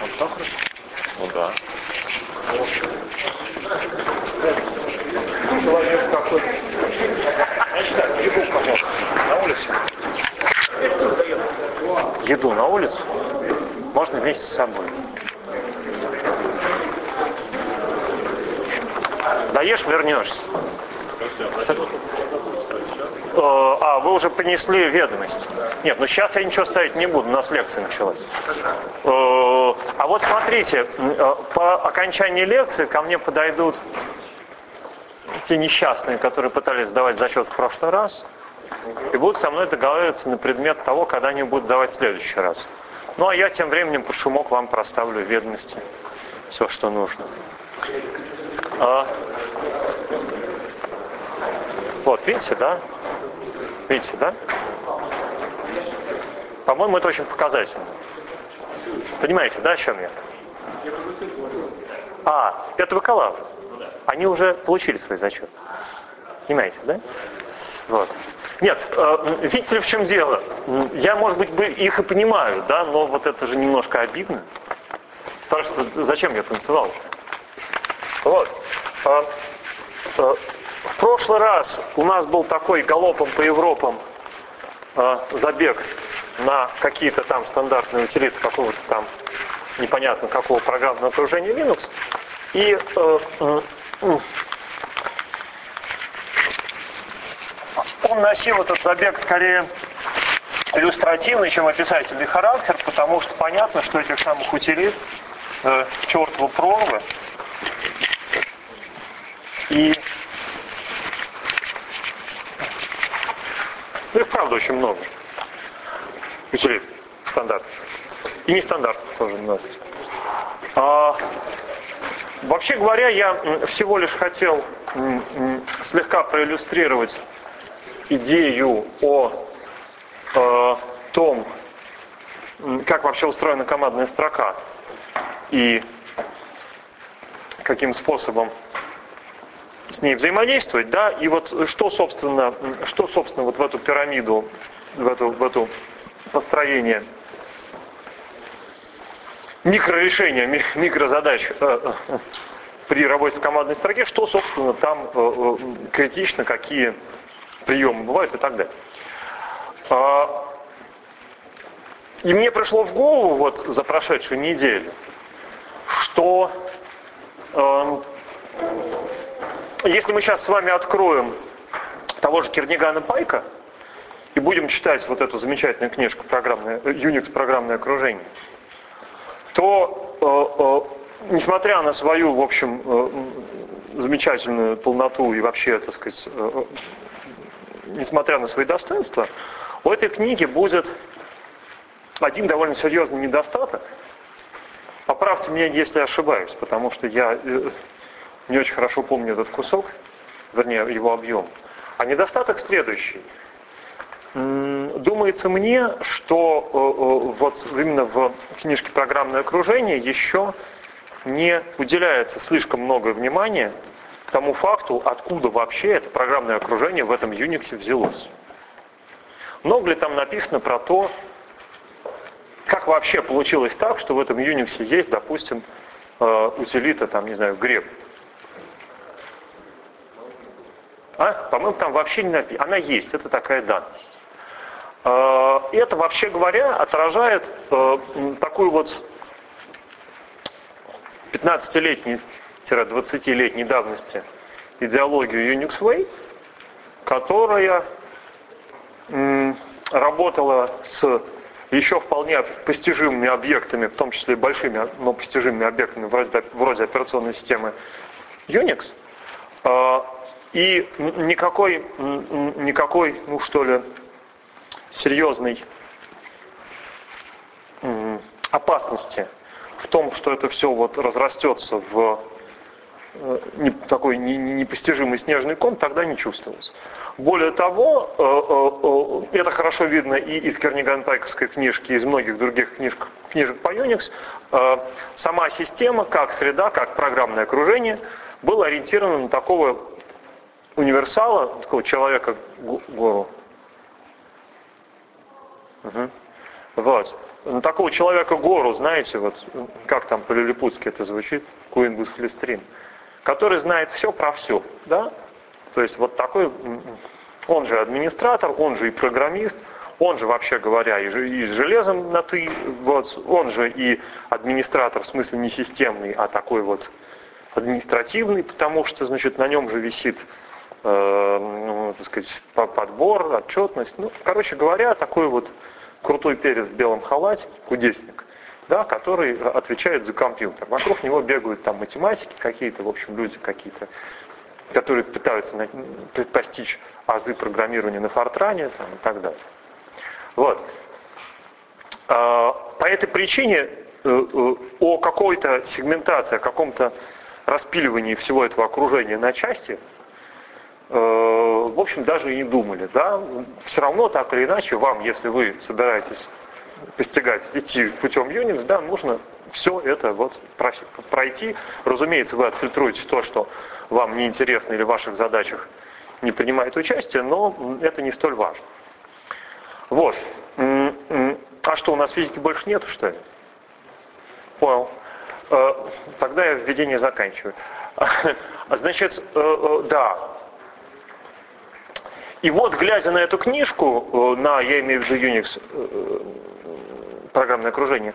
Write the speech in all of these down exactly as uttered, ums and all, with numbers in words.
Ну да. Человек какой. Значит так, еду, пожалуйста, на улице. Еду на улицу можно вместе с собой. Доешь, вернешься. А, вы уже принесли ведомость. Нет, ну сейчас я ничего ставить не буду, у нас лекция началась. А вот смотрите, по окончании лекции ко мне подойдут те несчастные, которые пытались сдавать зачет в прошлый раз, и будут со мной договариваться на предмет того, когда они будут сдавать в следующий раз. Ну а я тем временем под шумок вам проставлю ведомости, все, что нужно. А... Вот, видите, да? Видите, да? По-моему, это очень показательно. Понимаете, да, о чем я? А, это бакалавр. Они уже получили свой зачет. Понимаете, да? Вот. Нет, э, видите ли, в чем дело? Я, может быть, бы их и понимаю, да, но вот это же немножко обидно. Спрашивается, зачем я танцевал? Вот. Э, э, в прошлый раз у нас был такой галопом по Европам э, забег на какие-то там стандартные утилиты какого-то там непонятно какого программного окружения Linux. И э, э, э, он носил этот забег скорее иллюстративный, чем описательный характер, потому что понятно, что этих самых утилит э, чертовы прорвы. И ну, их правда очень много. Утилит стандартных. И нестандартных тоже много. А, вообще говоря, я всего лишь хотел слегка проиллюстрировать идею о, о том, как вообще устроена командная строка и каким способом с ней взаимодействовать, да, и вот что, собственно, что, собственно, вот в эту пирамиду, в эту, в эту построение микрорешения, микрозадач э, э, при работе в командной строке, что, собственно, там э, э, критично, какие приемы бывают и так далее. А, и мне пришло в голову вот за прошедшую неделю, что э, если мы сейчас с вами откроем того же Кернигана Пайка и будем читать вот эту замечательную книжку программное, Unix программное окружение, то, э, э, несмотря на свою, в общем, э, замечательную полноту и вообще, так сказать, э, несмотря на свои достоинства, у этой книги будет один довольно серьезный недостаток. Поправьте меня, если я ошибаюсь, потому что я э, не очень хорошо помню этот кусок, вернее, его объем. А недостаток следующий. Думается мне, что э, вот именно в книжке «Программное окружение» еще не уделяется слишком много внимания тому факту, откуда вообще это программное окружение в этом Unix взялось. Много ли там написано про то, как вообще получилось так, что в этом Unix есть, допустим, э, утилита, там, не знаю, grep. А? По-моему, там вообще не написано. Она есть, это такая данность. Это, вообще говоря, отражает такую вот пятнадцатилетней-двадцатилетней давности идеологию Unix Way, которая работала с еще вполне постижимыми объектами, в том числе большими, но постижимыми объектами вроде, вроде операционной системы Unix. И никакой, никакой, ну что ли, серьезной опасности в том, что это все вот разрастется в не, такой непостижимый снежный ком, тогда не чувствовалось. Более того, это хорошо видно и из Керниган-Пайковской книжки, и из многих других книжек, книжек по Unix. Сама система, как среда, как программное окружение, была ориентирована на такого универсала, такого человека гору. Угу. Вот. На такого человека гору, знаете, вот как там по-лилипутски это звучит, Куингус Хлестрин, который знает все про все, да? То есть вот такой, он же администратор, он же и программист, он же, вообще говоря, и, и с железом на «ты», вот, он же и администратор, в смысле не системный, а такой вот административный, потому что, значит, на нем же висит, э, ну, так сказать, подбор, отчетность. Ну, короче говоря, такой вот крутой перец в белом халате, кудесник, да, который отвечает за компьютер. Вокруг него бегают там математики какие-то, в общем, люди какие-то, которые пытаются постичь азы программирования на Фортране там, и так далее. Вот. По этой причине о какой-то сегментации, о каком-то распиливании всего этого окружения на части, в общем, даже и не думали. Да? Все равно, так или иначе, вам, если вы собираетесь постигать, идти путем Unix, да, нужно все это вот пройти. Разумеется, вы отфильтруете то, что вам неинтересно или в ваших задачах не принимает участие, но это не столь важно. Вот. А что, у нас физики больше нету, что ли? Понял. Тогда я введение заканчиваю. Значит, да. И вот, глядя на эту книжку, на, я имею в виду Unix, программное окружение,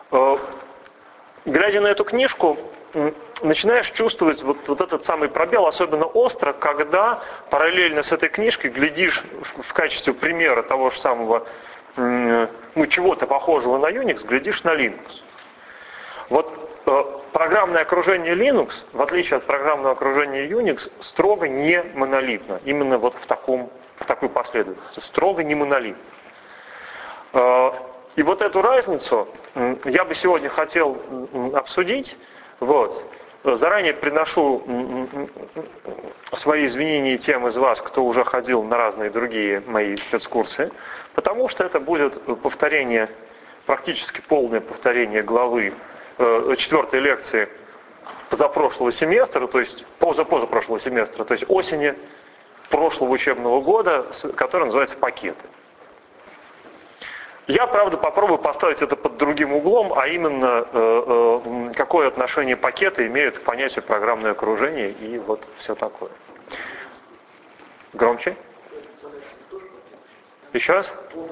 глядя на эту книжку, начинаешь чувствовать вот, вот этот самый пробел, особенно остро, когда параллельно с этой книжкой глядишь в качестве примера того же самого, ну, чего-то похожего на Unix, глядишь на Linux. Вот э, программное окружение Linux, в отличие от программного окружения Unix, строго не монолитно. Именно вот в, таком, в такой последовательности. Строго не монолитно. Э, и вот эту разницу э, я бы сегодня хотел э, обсудить. Вот. Заранее приношу свои извинения тем из вас, кто уже ходил на разные другие мои спецкурсы, потому что это будет повторение, практически полное повторение главы э, четвертой лекции позапрошлого семестра, то есть позапозапрошлого семестра, то есть осени прошлого учебного года, который называется «Пакеты». Я, правда, попробую поставить это под другим углом, а именно, э, э, какое отношение пакеты имеют к понятию программное окружение и вот все такое. Громче? Еще раз?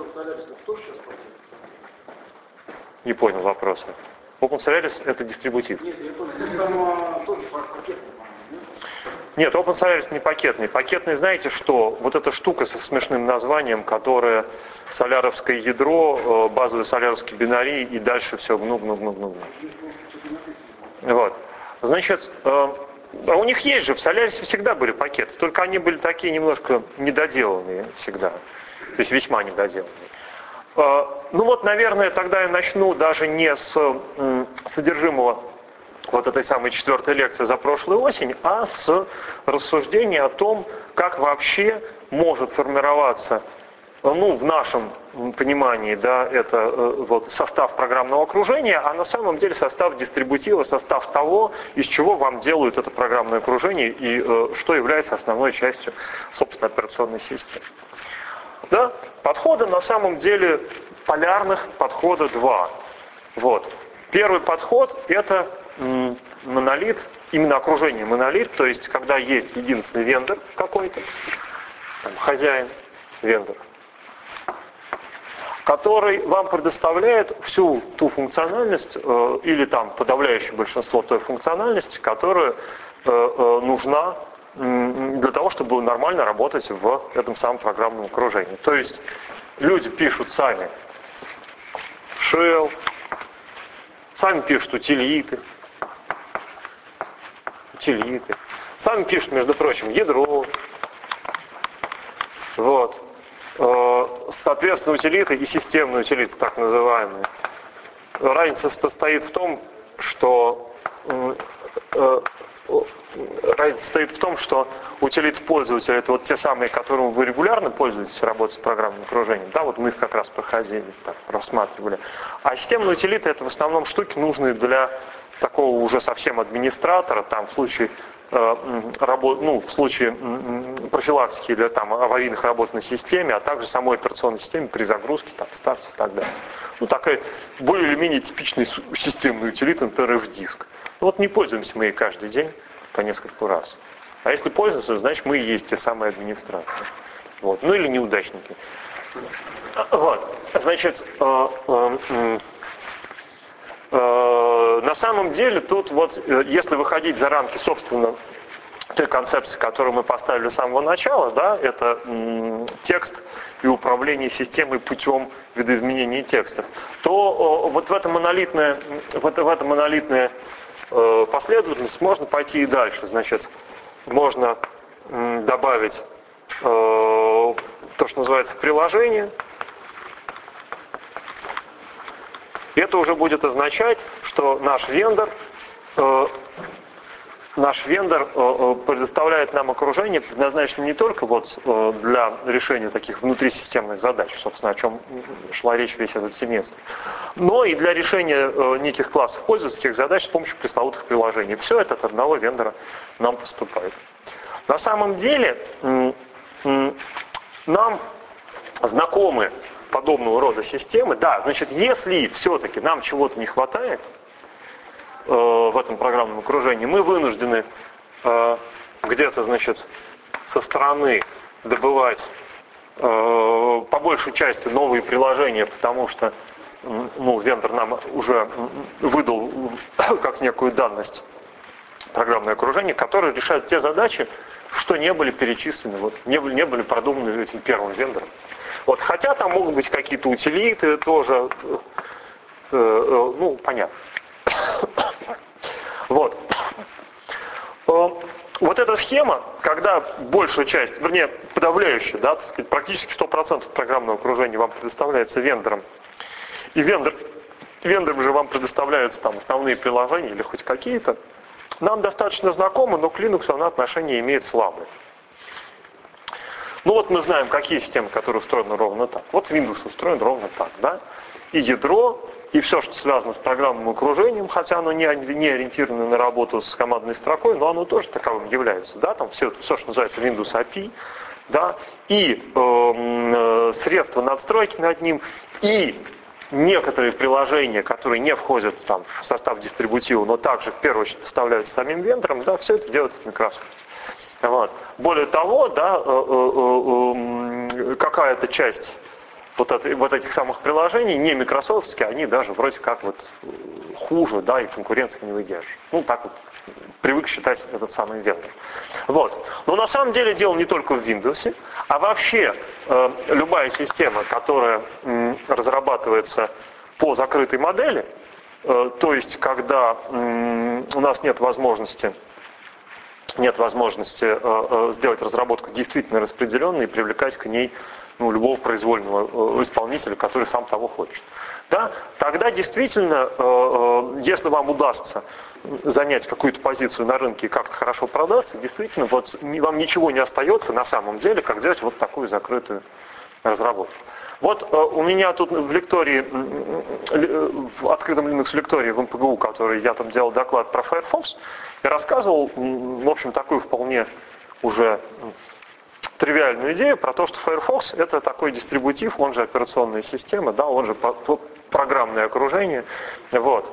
Не понял вопроса. OpenSolaris это дистрибутив. Нет, я понял. Там тоже пакетный. Нет, OpenSolaris не пакетный. Пакетный, знаете что? Вот эта штука со смешным названием, которая соляровское ядро, базовый соляровский бинарий и дальше все гну-гну-гну-гну. Вот. Значит, а у них есть же, в Солярисе всегда были пакеты, только они были такие немножко недоделанные всегда. То есть весьма недоделанные. Ну вот, наверное, тогда я начну даже не с содержимого вот этой самой четвертой лекции за прошлую осень, а с рассуждения о том, как вообще может формироваться, ну, в нашем понимании, да, это вот состав программного окружения, а на самом деле состав дистрибутива, состав того, из чего вам делают это программное окружение и э, что является основной частью, собственно, операционной системы. Да? Подхода на самом деле полярных подхода два. Вот. Первый подход это м, монолит, именно окружение монолит, то есть когда есть единственный вендор какой-то, там, хозяин, вендор, который вам предоставляет всю ту функциональность э, или там подавляющее большинство той функциональности, которая э, э, нужна э, для того, чтобы нормально работать в этом самом программном окружении. То есть люди пишут сами shell, сами пишут утилиты, утилиты, сами пишут, между прочим, ядро, вот. Соответственно, утилиты и системные утилиты, так называемые. Разница состоит в том, что разница состоит в том, что утилиты пользователя это вот те самые, которым вы регулярно пользуетесь, работая с программным окружением. Да, вот мы их как раз проходили, так, рассматривали. А системные утилиты это в основном штуки, нужные для такого уже совсем администратора, там в случае ну, в случае профилактики или там, аварийных работ на системе, а также самой операционной системе при загрузке, там, старте и так далее. Ну, такая более или менее типичная системная утилита, например, F-диск. Ну, вот не пользуемся мы ей каждый день по нескольку раз. А если пользуемся, значит мы и есть те самые администраторы. Вот. Ну или неудачники. Вот. Значит, э, э, э, э, на самом деле тут вот, э, если выходить за рамки, собственно, той концепции, которую мы поставили с самого начала, да, это м, текст и управление системой путем видоизменения текстов, то э, вот в этом монолитное, вот в этом монолитное э, последовательность можно пойти и дальше. Значит, можно м, добавить э, то, что называется приложение. Это уже будет означать, что наш вендор, э, наш вендор э, предоставляет нам окружение, предназначенное не только вот, э, для решения таких внутрисистемных задач, собственно, о чем шла речь весь этот семестр, но и для решения э, неких классов пользовательских задач с помощью пресловутых приложений. Все это от одного вендора нам поступает. На самом деле м, м, нам знакомы подобного рода системы. Да, значит, если все-таки нам чего-то не хватает э, в этом программном окружении, мы вынуждены э, где-то, значит, со стороны добывать э, по большей части новые приложения, потому что ну, вендор нам уже выдал как некую данность программное окружение, которое решает те задачи, что не были перечислены, вот, не, были, не были продуманы этим первым вендором. Вот, хотя там могут быть какие-то утилиты тоже, э, э, ну, понятно. Вот. Э, вот эта схема, когда большая часть, вернее, подавляющая, да, так сказать, практически сто процентов программного окружения вам предоставляется вендором, и вендор, вендором же вам предоставляются там основные приложения или хоть какие-то, нам достаточно знакомо, но к Linux она отношение имеет слабое. Ну вот мы знаем, какие системы, которые устроены ровно так. Вот Windows устроен ровно так, да? И ядро, и все, что связано с программным окружением, хотя оно не, не ориентировано на работу с командной строкой, но оно тоже таковым является, да? Там все, все что называется Windows эй пи ай, да? И э, средства надстройки над ним, и некоторые приложения, которые не входят там, в состав дистрибутива, но также в первую очередь поставляются самим вендором, да, все это делается в Microsoft. Вот. Более того, да, э, э, э, какая-то часть вот, это, вот этих самых приложений не микрософтские, они даже вроде как вот хуже, да, и конкуренции не выдерживают. Ну, так вот привык считать этот самый вендор. Вот. Но на самом деле дело не только в Windows, а вообще э, любая система, которая э, разрабатывается по закрытой модели, э, то есть когда э, у нас нет возможности нет возможности э, э, сделать разработку действительно распределенной и привлекать к ней ну, любого произвольного э, исполнителя, который сам того хочет. Да? Тогда действительно, э, э, если вам удастся занять какую-то позицию на рынке и как-то хорошо продаться, действительно, вот, вам ничего не остается на самом деле, как сделать вот такую закрытую разработку. Вот э, у меня тут в лектории, э, в открытом Linux лектории в эм пэ гэ у, который я там делал доклад про Firefox, я рассказывал, в общем, такую вполне уже тривиальную идею про то, что Firefox это такой дистрибутив, он же операционная система, да, он же программное окружение. Вот.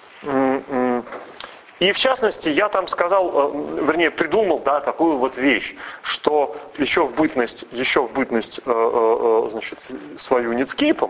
И в частности, я там сказал, вернее, придумал, да, такую вот вещь, что еще в бытность, еще в бытность, значит, свою Netscape,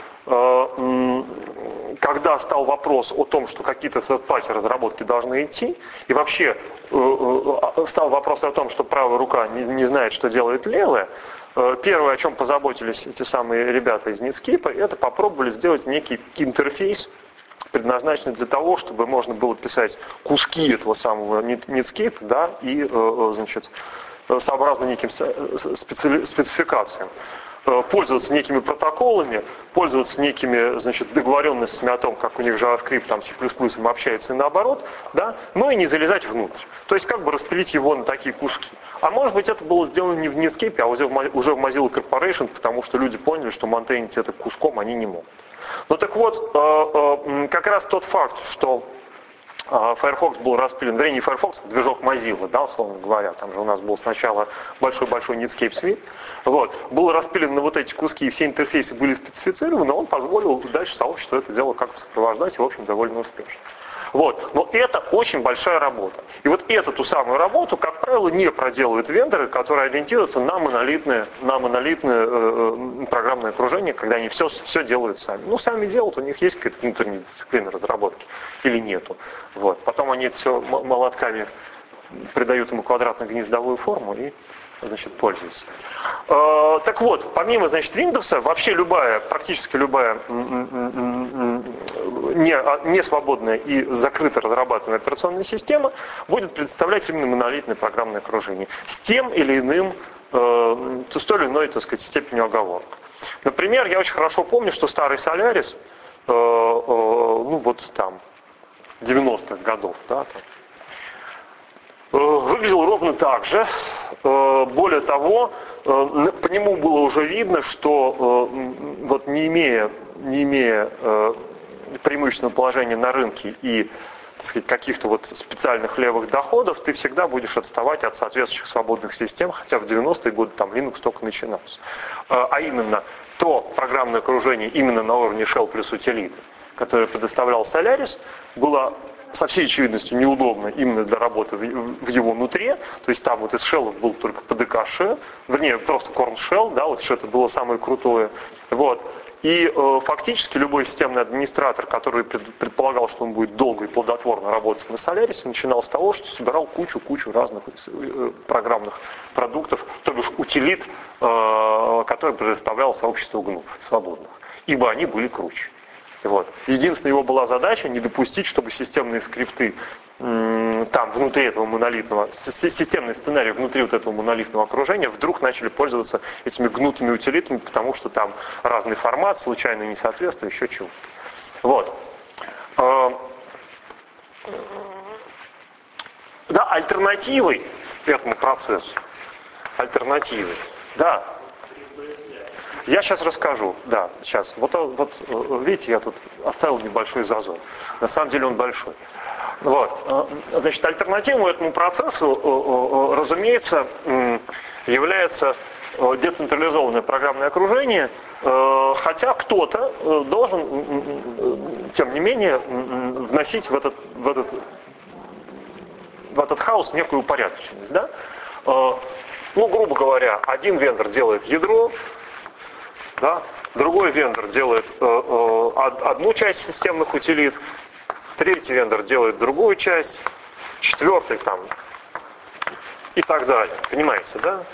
когда стал вопрос о том, что какие-то third-party разработки должны идти, и вообще стал вопрос о том, что правая рука не, не знает, что делает левая, первое, о чем позаботились эти самые ребята из Netscape, это попробовали сделать некий интерфейс, предназначенный для того, чтобы можно было писать куски этого самого Netscape, да, и, значит, сообразно неким спецификациям. Пользоваться некими протоколами, пользоваться некими, значит, договоренностями о том, как у них JavaScript там, C++ общается и наоборот, да, но и не залезать внутрь. То есть как бы распилить его на такие куски. А может быть это было сделано не в Netscape, а уже в Mozilla Corporation, потому что люди поняли, что монтейнить это куском они не могут. Ну так вот, как раз тот факт, что Firefox был распилен, вернее, не Firefox, а движок Mozilla, да, условно говоря. Там же у нас был сначала большой-большой Netscape Suite. Вот. Был распилен на вот эти куски, и все интерфейсы были специфицированы, он позволил дальше сообществу это дело как-то сопровождать, и, в общем, довольно успешно. Вот. Но это очень большая работа. И вот эту ту самую работу, как правило, не проделывают вендоры, которые ориентируются на монолитное, на монолитное э, программное окружение, когда они все, все делают сами. Ну, сами делают, у них есть какая-то внутренняя дисциплина разработки или нету. Вот. Потом они это все молотками придают ему квадратно-гнездовую форму и, значит, пользуются. Э, так вот, помимо, значит, Windows, вообще любая, практически любая не, не свободная и закрыто разрабатываемая операционная система будет представлять именно монолитное программное окружение с тем или иным, э, с той или иной, так сказать, степенью оговорок. Например, я очень хорошо помню, что старый Solaris, э, э, ну вот там, девяностых годов, да, там, выглядел ровно так же. Более того, по нему было уже видно, что вот не имея, не имея преимущественного положения на рынке и, так сказать, каких-то вот специальных левых доходов, ты всегда будешь отставать от соответствующих свободных систем, хотя в девяностые годы там Linux только начинался. А именно, то программное окружение именно на уровне Shell плюс утилиты, которое предоставлял Solaris, было со всей очевидностью неудобно именно для работы в его нутре, то есть там вот из шеллов был только пи ди кей-шell, вернее просто Corn Shell, да, вот что это было самое крутое. Вот. И э, фактически любой системный администратор, который пред, предполагал, что он будет долго и плодотворно работать на Solaris, начинал с того, что собирал кучу-кучу разных э, программных продуктов, то бишь утилит, э, которые предоставлял сообщество гну свободных, ибо они были круче. Вот. Единственная его была задача не допустить, чтобы системные скрипты м, там внутри этого монолитного, системный сценарий внутри вот этого монолитного окружения вдруг начали пользоваться этими гнутыми утилитами, потому что там разный формат, случайное несоответствие, еще чего. Вот. Да, альтернативой этому процессу, альтернативой, да. Я сейчас расскажу, да, сейчас. Вот, вот, видите, я тут оставил небольшой зазор. На самом деле он большой. Вот. Значит, альтернативой этому процессу, разумеется, является децентрализованное программное окружение, хотя кто-то должен, тем не менее, вносить в этот, в этот, в этот хаос некую упорядоченность. Да? Ну, грубо говоря, один вендор делает ядро, да? Другой вендор делает э, э, одну часть системных утилит, третий вендор делает другую часть, четвертый там и так далее. Понимаете, да?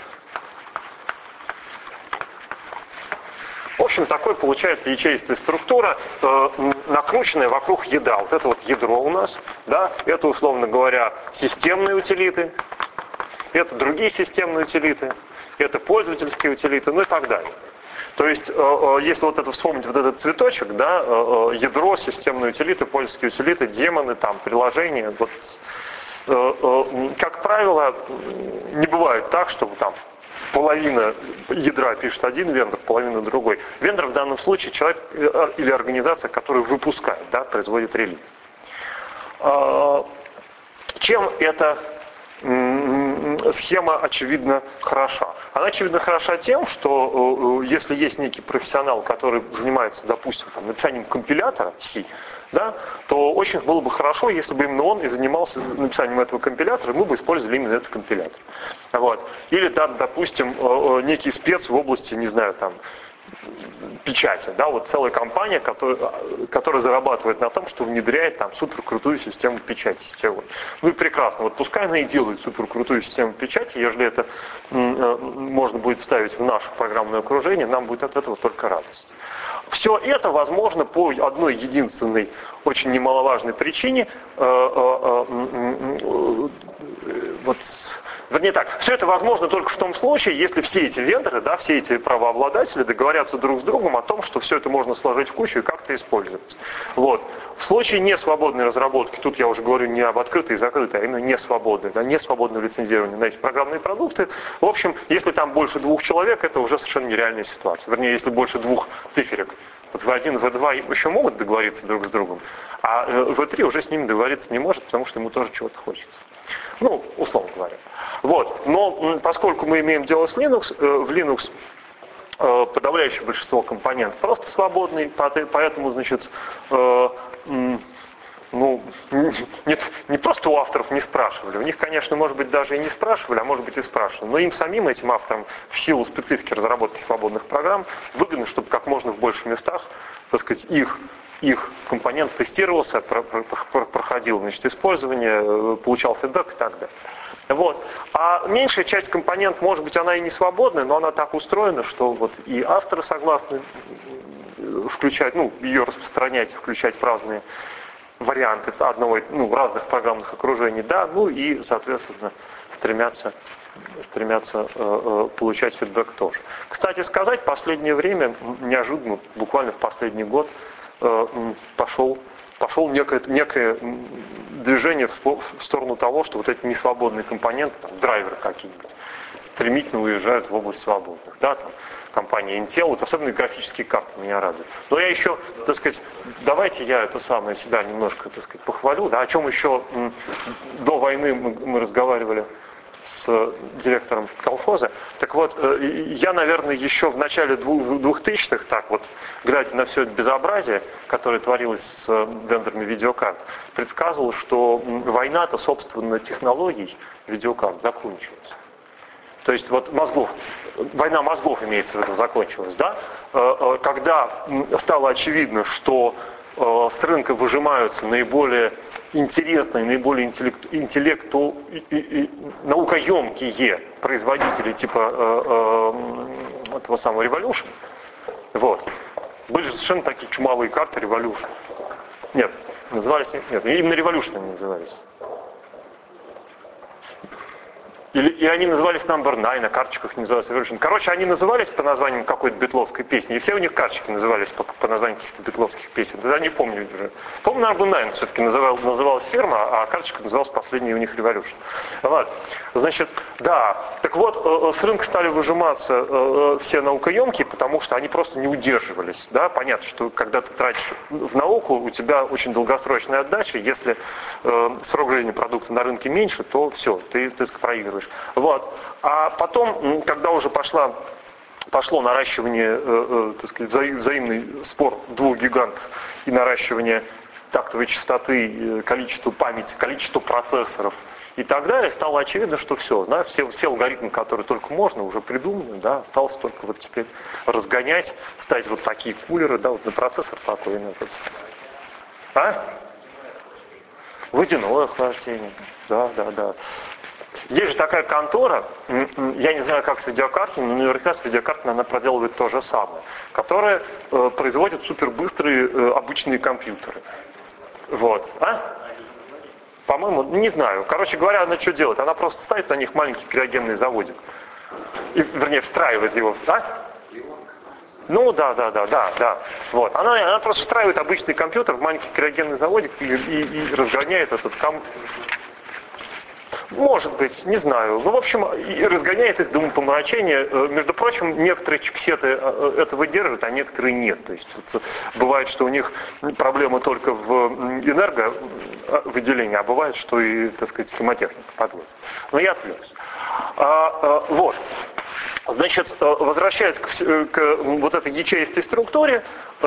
В общем, такой получается ячеистая структура, э, накрученная вокруг ядра. Вот это вот ядро у нас, да? Это, условно говоря, системные утилиты, это другие системные утилиты, это пользовательские утилиты, ну и так далее. То есть, если вот это вспомнить, вот этот цветочек, да, ядро, системные утилиты, пользовательские утилиты, демоны, там, приложения, вот, как правило, не бывает так, чтобы там половина ядра пишет один вендор, половина другой. Вендор в данном случае человек или организация, которая выпускает, да, производит релиз. Чем эта схема, очевидно, хороша? Она, очевидно, хороша тем, что если есть некий профессионал, который занимается, допустим, там, написанием компилятора C, да, то очень было бы хорошо, если бы именно он и занимался написанием этого компилятора, и мы бы использовали именно этот компилятор. Вот. Или, да, допустим, некий спец в области, не знаю, там, печати, да, вот целая компания, которая, которая зарабатывает на том, что внедряет там суперкрутую систему печати сетевой. Ну и прекрасно, вот пускай она и делает суперкрутую систему печати, если это м, можно будет вставить в наше программное окружение, нам будет от этого только радость. Все это возможно по одной единственной, очень немаловажной причине, э, э, э, э, вот, вернее так, все это возможно только в том случае, если все эти вендоры, да, все эти правообладатели договорятся друг с другом о том, что все это можно сложить в кучу и как-то использовать. Вот. В случае несвободной разработки, тут я уже говорю не об открытой и закрытой, а именно несвободной, да, несвободного лицензирования на эти программные продукты, в общем, если там больше двух человек, это уже совершенно нереальная ситуация. Вернее, если больше двух циферок Вот ви один, ви два еще могут договориться друг с другом, а ви три уже с ними договориться не может, потому что ему тоже чего-то хочется. Ну, условно говоря. Вот. Но поскольку мы имеем дело с Linux, в Linux подавляющее большинство компонентов просто свободный, поэтому, значит, ну, не, не просто у авторов не спрашивали, у них, конечно, может быть, даже и не спрашивали, а может быть и спрашивали, но им самим, этим авторам, в силу специфики разработки свободных программ, выгодно, чтобы как можно в больших местах, так сказать, их, их компонент тестировался, проходил, значит, использование, получал фидбэк и так далее. Вот. А меньшая часть компонентов, может быть, она и не свободная, но она так устроена, что вот и авторы согласны включать, ну, ее распространять, включать в разные варианты одного, ну, разных программных окружений, да, ну и, соответственно, стремятся, стремятся э, э, получать фидбэк тоже. Кстати сказать, в последнее время, неожиданно, буквально в последний год, э, пошел, пошел некое, некое движение в, в сторону того, что вот эти несвободные компоненты, там, драйверы какие-нибудь, стремительно уезжают в область свободных, да, там, компания Intel, вот особенно графические карты меня радуют. Но я еще, так сказать, давайте я это самое себя немножко, так сказать, похвалю, да, о чем еще м, до войны мы, мы разговаривали с директором колхоза. Так вот, э, я, наверное, еще в начале двухтысячных, так вот, глядя на все это безобразие, которое творилось с вендорами видеокарт, предсказывал, что война-то, собственно, технологий видеокарт закончилась. То есть вот мозгов, война мозгов имеется в виду, закончилась, да? Когда стало очевидно, что с рынка выжимаются наиболее интересные, наиболее интеллекту, интеллекту, и, и, и, наукоемкие производители типа э, э, этого самого Revolution, вот, были совершенно такие чумовые карты Revolution. Нет, назывались, нет, именно Revolution они назывались. Или, и они назывались Number Nine, на карточках не назывались Revolution. Короче, они назывались по названиям какой-то битловской песни, и все у них карточки назывались по, по названиям каких-то битловских песен. Да, не помню уже. Помню, Number Nine все-таки называл, называлась фирма, а карточка называлась последняя у них Revolution. Вот. Значит, да, так вот, с рынка стали выжиматься все наукоемкие, потому что они просто не удерживались. Да? Понятно, что когда ты тратишь в науку, у тебя очень долгосрочная отдача. Если э, срок жизни продукта на рынке меньше, то все, ты, ты проигрываешь. Вот. А потом, когда уже пошла, пошло наращивание, э, э, так сказать, вза, взаимный спор двух гигантов и наращивание тактовой частоты, количества памяти, количества процессоров и так далее, стало очевидно, что все, да, все, все алгоритмы, которые только можно, уже придуманы, да, осталось только вот теперь разгонять, ставить вот такие кулеры, да, вот на процессор такой метод. А? Водяное охлаждение, да, да, да. Есть же такая контора, я не знаю, как с видеокартами, но наверняка с видеокартами она проделывает то же самое, которая э, производит супербыстрые э, обычные компьютеры. Вот. А? По-моему, не знаю. Короче говоря, она что делает? Она просто ставит на них маленький криогенный заводик. И, вернее, встраивает его. А? Ну да, да, да, да, да. Вот. Она, она просто встраивает обычный компьютер в маленький криогенный заводик и, и, и разгоняет этот ком... Может быть, не знаю. Ну, в общем, и разгоняет их до умопомрачения. Между прочим, некоторые чипсеты это выдерживают, а некоторые нет. То есть вот, бывает, что у них проблемы только в энерговыделении, а бывает, что и, так сказать, схемотехника подводится. Но я отвлекся. А, а, вот. Значит, возвращаясь к, к вот этой ячеистой структуре,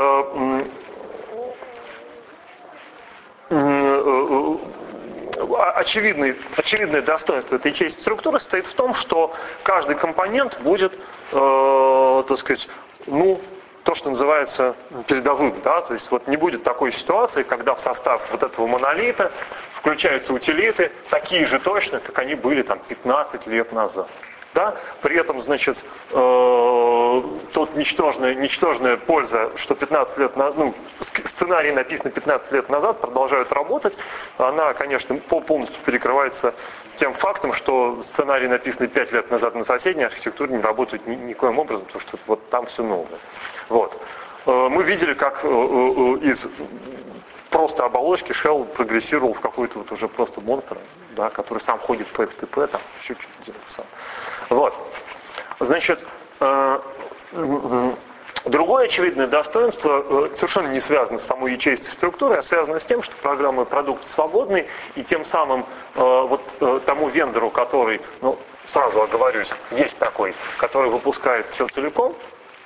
Очевидный, очевидное достоинство этой ячеистой структуры состоит в том, что каждый компонент будет, э, так сказать, ну, то, что называется передовым, да, то есть вот не будет такой ситуации, когда в состав вот этого монолита включаются утилиты, такие же точно, как они были там пятнадцать лет назад. Да? При этом, значит, э, тут ничтожная, ничтожная польза, что пятнадцать лет назад, ну, сценарий написан пятнадцать лет назад, продолжают работать, она, конечно, полностью перекрывается тем фактом, что сценарий, написанный пять лет назад на соседней архитектуре, не работает ни, никоим образом, потому что вот там все новое. Вот. Э, мы видели, как э, э, из просто оболочки Shell прогрессировал в какой-то вот уже просто монстр, да, который сам ходит по эф тэ пэ, там еще что-то делает сам. Вот. Значит, э, Другое очевидное достоинство совершенно не связано с самой ячеистой структурой, а связано с тем, что программный продукт свободный, и тем самым вот тому вендору, который, ну, сразу оговорюсь, есть такой, который выпускает все целиком,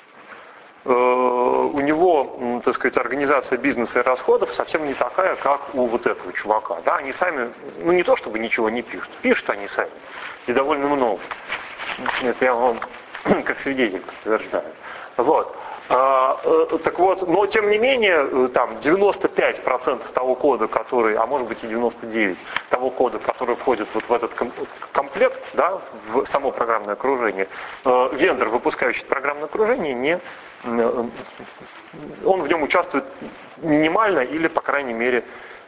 у него, так сказать, организация бизнеса и расходов совсем не такая, как у вот этого чувака. Да, они сами, ну не то чтобы ничего не пишут, пишут они сами, и довольно много. Это я вам как свидетель подтверждаю. Вот. А, так вот, но тем не менее, там девяносто пять процентов того кода, который, а может быть и девяносто девять процентов того кода, который входит вот в этот комплект, да, в само программное окружение, вендор, выпускающий программное окружение, не, он в нем участвует минимально или, по крайней мере,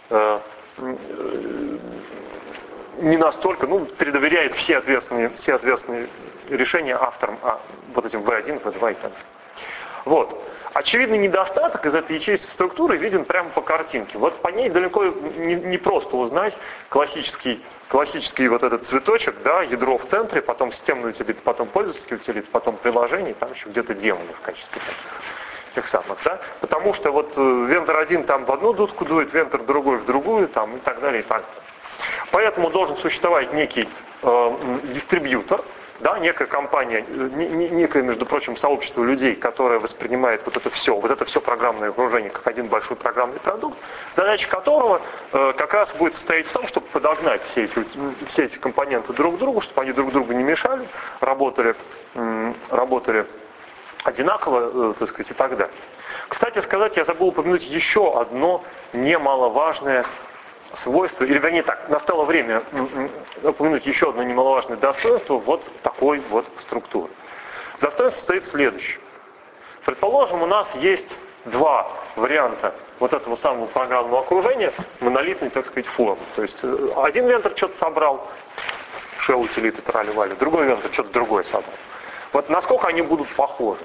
не настолько, ну, передоверяет все ответственные, все ответственные решения авторам, а вот этим ви один, ви два и так далее. Вот. Очевидный недостаток из этой ячеистой структуры виден прямо по картинке. Вот по ней далеко не, не просто узнать классический, классический вот этот цветочек, да, ядро в центре, потом системный утилит, потом пользовательский утилит, потом приложение, там еще где-то демоны в качестве тех самых, да. Потому что вот вендор один там в одну дудку дует, вендор другой в другую, там и так далее, и так далее. Поэтому должен существовать некий э, дистрибьютор, да, некая компания, некое, между прочим, сообщество людей, которое воспринимает вот это все, вот это все программное окружение как один большой программный продукт, задача которого э, как раз будет состоять в том, чтобы подогнать все эти, все эти компоненты друг к другу, чтобы они друг другу не мешали, работали, э, работали одинаково, э, так сказать, и так далее. Кстати сказать, я забыл упомянуть еще одно немаловажное свойство, или вернее так, настало время упомянуть еще одно немаловажное достоинство вот такой вот структуры. Достоинство состоит в следующем. Предположим, у нас есть два варианта вот этого самого программного окружения монолитной, так сказать, формы. То есть один вендор что-то собрал, shell утилиты трали-вали, другой вендор что-то другое собрал. Вот насколько они будут похожи?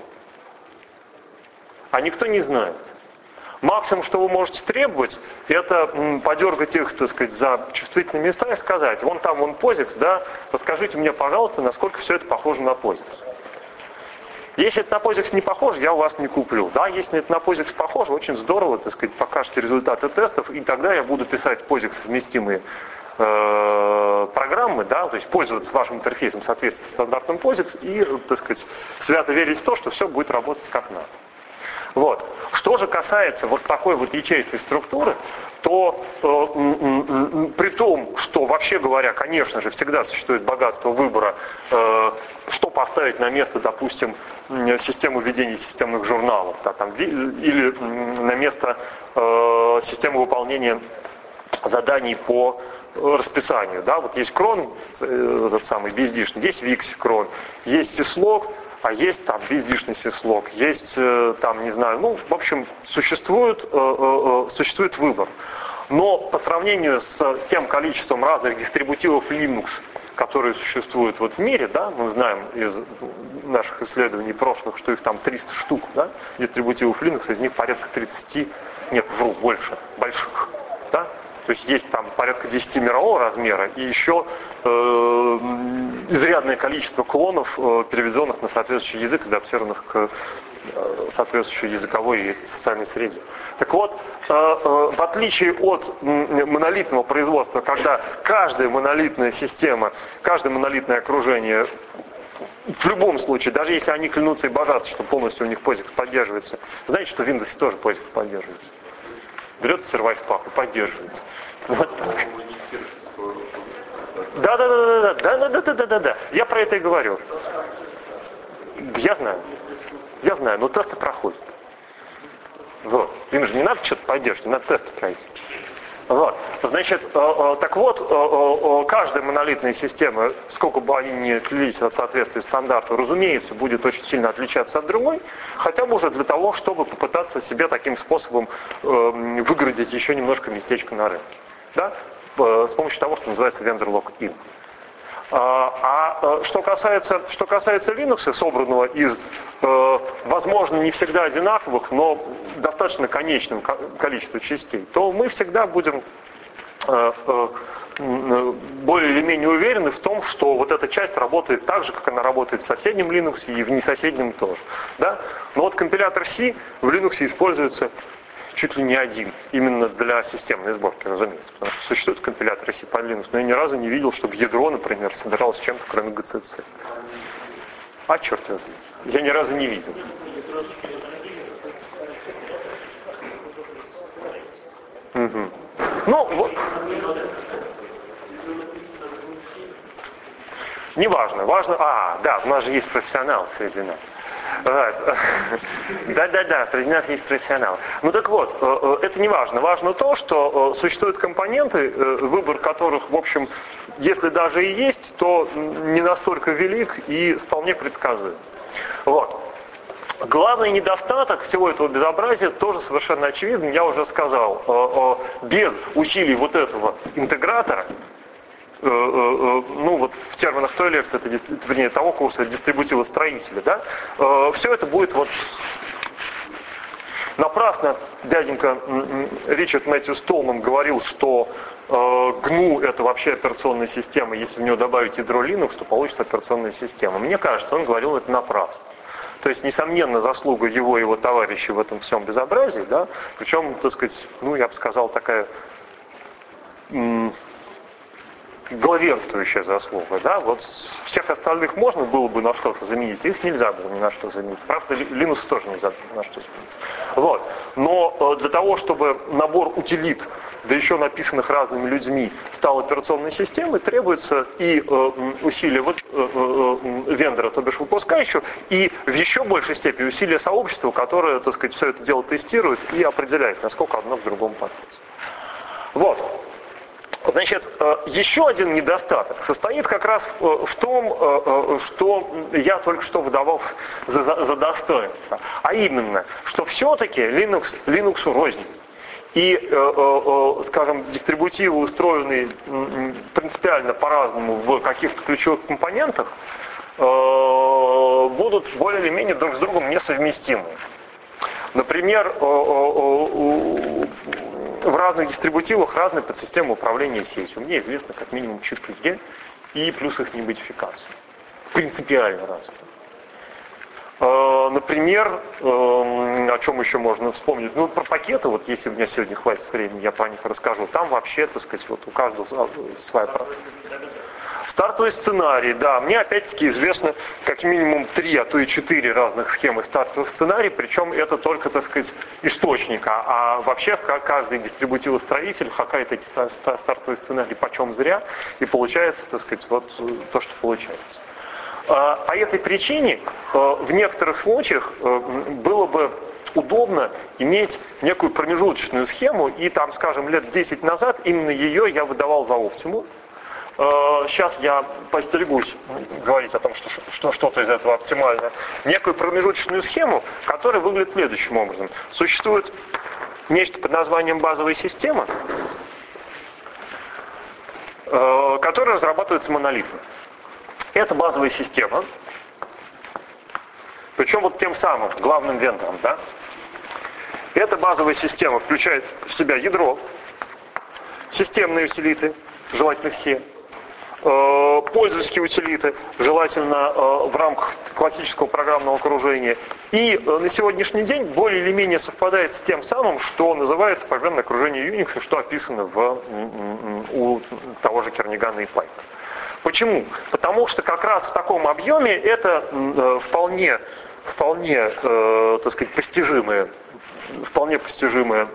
А никто не знает. Максимум, что вы можете требовать, это подергать их, так сказать, за чувствительные места и сказать, вон там, вон позикс, да, расскажите мне, пожалуйста, насколько все это похоже на позикс. Если это на позикс не похоже, я у вас не куплю. Да, если это на позикс похоже, очень здорово, так сказать, покажете результаты тестов, и тогда я буду писать позикс совместимые э, программы, да, то есть пользоваться вашим интерфейсом в соответствии с стандартным позикс и, так сказать, свято верить в то, что все будет работать как надо. Вот. Что же касается вот такой вот ячеистой структуры, то э, э, э, при том, что вообще говоря, конечно же, всегда существует богатство выбора, э, что поставить на место, допустим, систему ведения системных журналов, да, там, или на место э, системы выполнения заданий по расписанию. Да, вот есть крон, этот самый бездишный, есть викси крон, есть сислог, а есть там бездишный сислог, есть там, не знаю, ну, в общем, существует, э, э, существует выбор. Но по сравнению с тем количеством разных дистрибутивов Linux, которые существуют вот в мире, да, мы знаем из наших исследований прошлых, что их там триста штук, да, дистрибутивов Linux, из них порядка тридцать, нет, вру, больше, больших, да. То есть есть там порядка десять мирового размера и еще э, изрядное количество клонов, э, переведенных на соответствующий язык, адаптированных к э, соответствующей языковой и социальной среде. Так вот, э, э, в отличие от э, монолитного производства, когда каждая монолитная система, каждое монолитное окружение, в любом случае, даже если они клянутся и божатся, что полностью у них позикс поддерживается, знаете, что в Windows тоже позикс поддерживается? Берется сервайс пак и поддерживается. Вот так. Да, да, да, да, да, да, да, да, да, да. Я про это и говорю. Я знаю. Я знаю, но тесты проходят. Вот. Им же не надо что-то поддерживать, надо тесты пройти. Вот. Значит, так вот, каждая монолитная система, сколько бы они ни отличились от соответствия стандарту, разумеется, будет очень сильно отличаться от другой, хотя бы уже для того, чтобы попытаться себе таким способом выгородить еще немножко местечко на рынке. Да? С помощью того, что называется vendor lock-in. А что касается, что касается Linux, собранного из, возможно, не всегда одинаковых, но достаточно конечного количества частей, то мы всегда будем более или менее уверены в том, что вот эта часть работает так же, как она работает в соседнем Linux и в несоседнем тоже. Да? Но вот компилятор C в Linux используется чуть ли не один, именно для системной сборки, разумеется. Потому что существуют компиляторы C под Linux, но я ни разу не видел, чтобы ядро, например, собиралось чем-то, кроме джи си си. А черт его знает. Я ни разу не видел. Угу. Ну, вот. Не важно, важно, а, да, у нас же есть профессионал среди нас. Да-да-да, среди нас есть профессионал. Ну так вот, это не важно. Важно то, что существуют компоненты, выбор которых, в общем, если даже и есть, то не настолько велик и вполне предсказуем. Вот. Главный недостаток всего этого безобразия тоже совершенно очевиден. Я уже сказал, без усилий вот этого интегратора, ну вот в терминах той лекции, это, вернее, того курса, это дистрибутивостроители, да, все это будет вот напрасно дяденька Ричард Мэтью Столман говорил, что гну это вообще операционная система, если в нее добавить ядро Linux, то получится операционная система. Мне кажется, он говорил это напрасно. То есть, несомненно, заслуга его и его товарищей в этом всем безобразии, да, причем, так сказать, ну, я бы сказал, такая главенствующая заслуга, да, вот всех остальных можно было бы на что-то заменить, их нельзя было ни на что заменить. Правда, Linux тоже нельзя ни на что заменить. Вот. Но для того, чтобы набор утилит, да еще написанных разными людьми, стал операционной системой, требуется и э, усилия вот, э, э, вендора, то бишь выпускающего, и в еще большей степени усилия сообщества, которое, так сказать, все это дело тестирует и определяет, насколько одно к другому подходит. Вот. Значит, еще один недостаток состоит как раз в том, что я только что выдавал за, за достоинство. А именно, что все-таки Linux, Linux рознь. И, скажем, дистрибутивы, устроенные принципиально по-разному в каких-то ключевых компонентах, будут более или менее друг с другом несовместимы. Например, в разных дистрибутивах разные подсистемы управления сетью. Мне известно как минимум четыре и плюс их модификации. Принципиально разные. Например, о чем еще можно вспомнить? Ну, про пакеты, вот если у меня сегодня хватит времени, я про них расскажу. Там вообще, так сказать, вот у каждого своя права. Стартовый сценарий, да, мне опять-таки известно как минимум три, а то и четыре разных схемы стартовых сценариев, причем это только, так сказать, источник, а, а вообще каждый дистрибутивостроитель хакает эти стартовые сценарии почем зря, и получается, так сказать, вот то, что получается. По этой причине в некоторых случаях было бы удобно иметь некую промежуточную схему, и там, скажем, лет десять назад именно ее я выдавал за оптимум. Сейчас я постерегусь говорить о том, что, что что-то из этого оптимально. Некую промежуточную схему, которая выглядит следующим образом. Существует нечто под названием базовая система, которая разрабатывается монолитно. Это базовая система, причем вот тем самым главным вендором, да? Эта базовая система включает в себя ядро, системные утилиты, желательно все, пользовательские утилиты, желательно в рамках классического программного окружения. И на сегодняшний день более или менее совпадает с тем самым, что называется программное окружение Unix, что описано в, у того же Кернигана и Пайка. Почему? Потому что как раз в таком объеме это вполне, вполне, так сказать, постижимое, вполне постижимое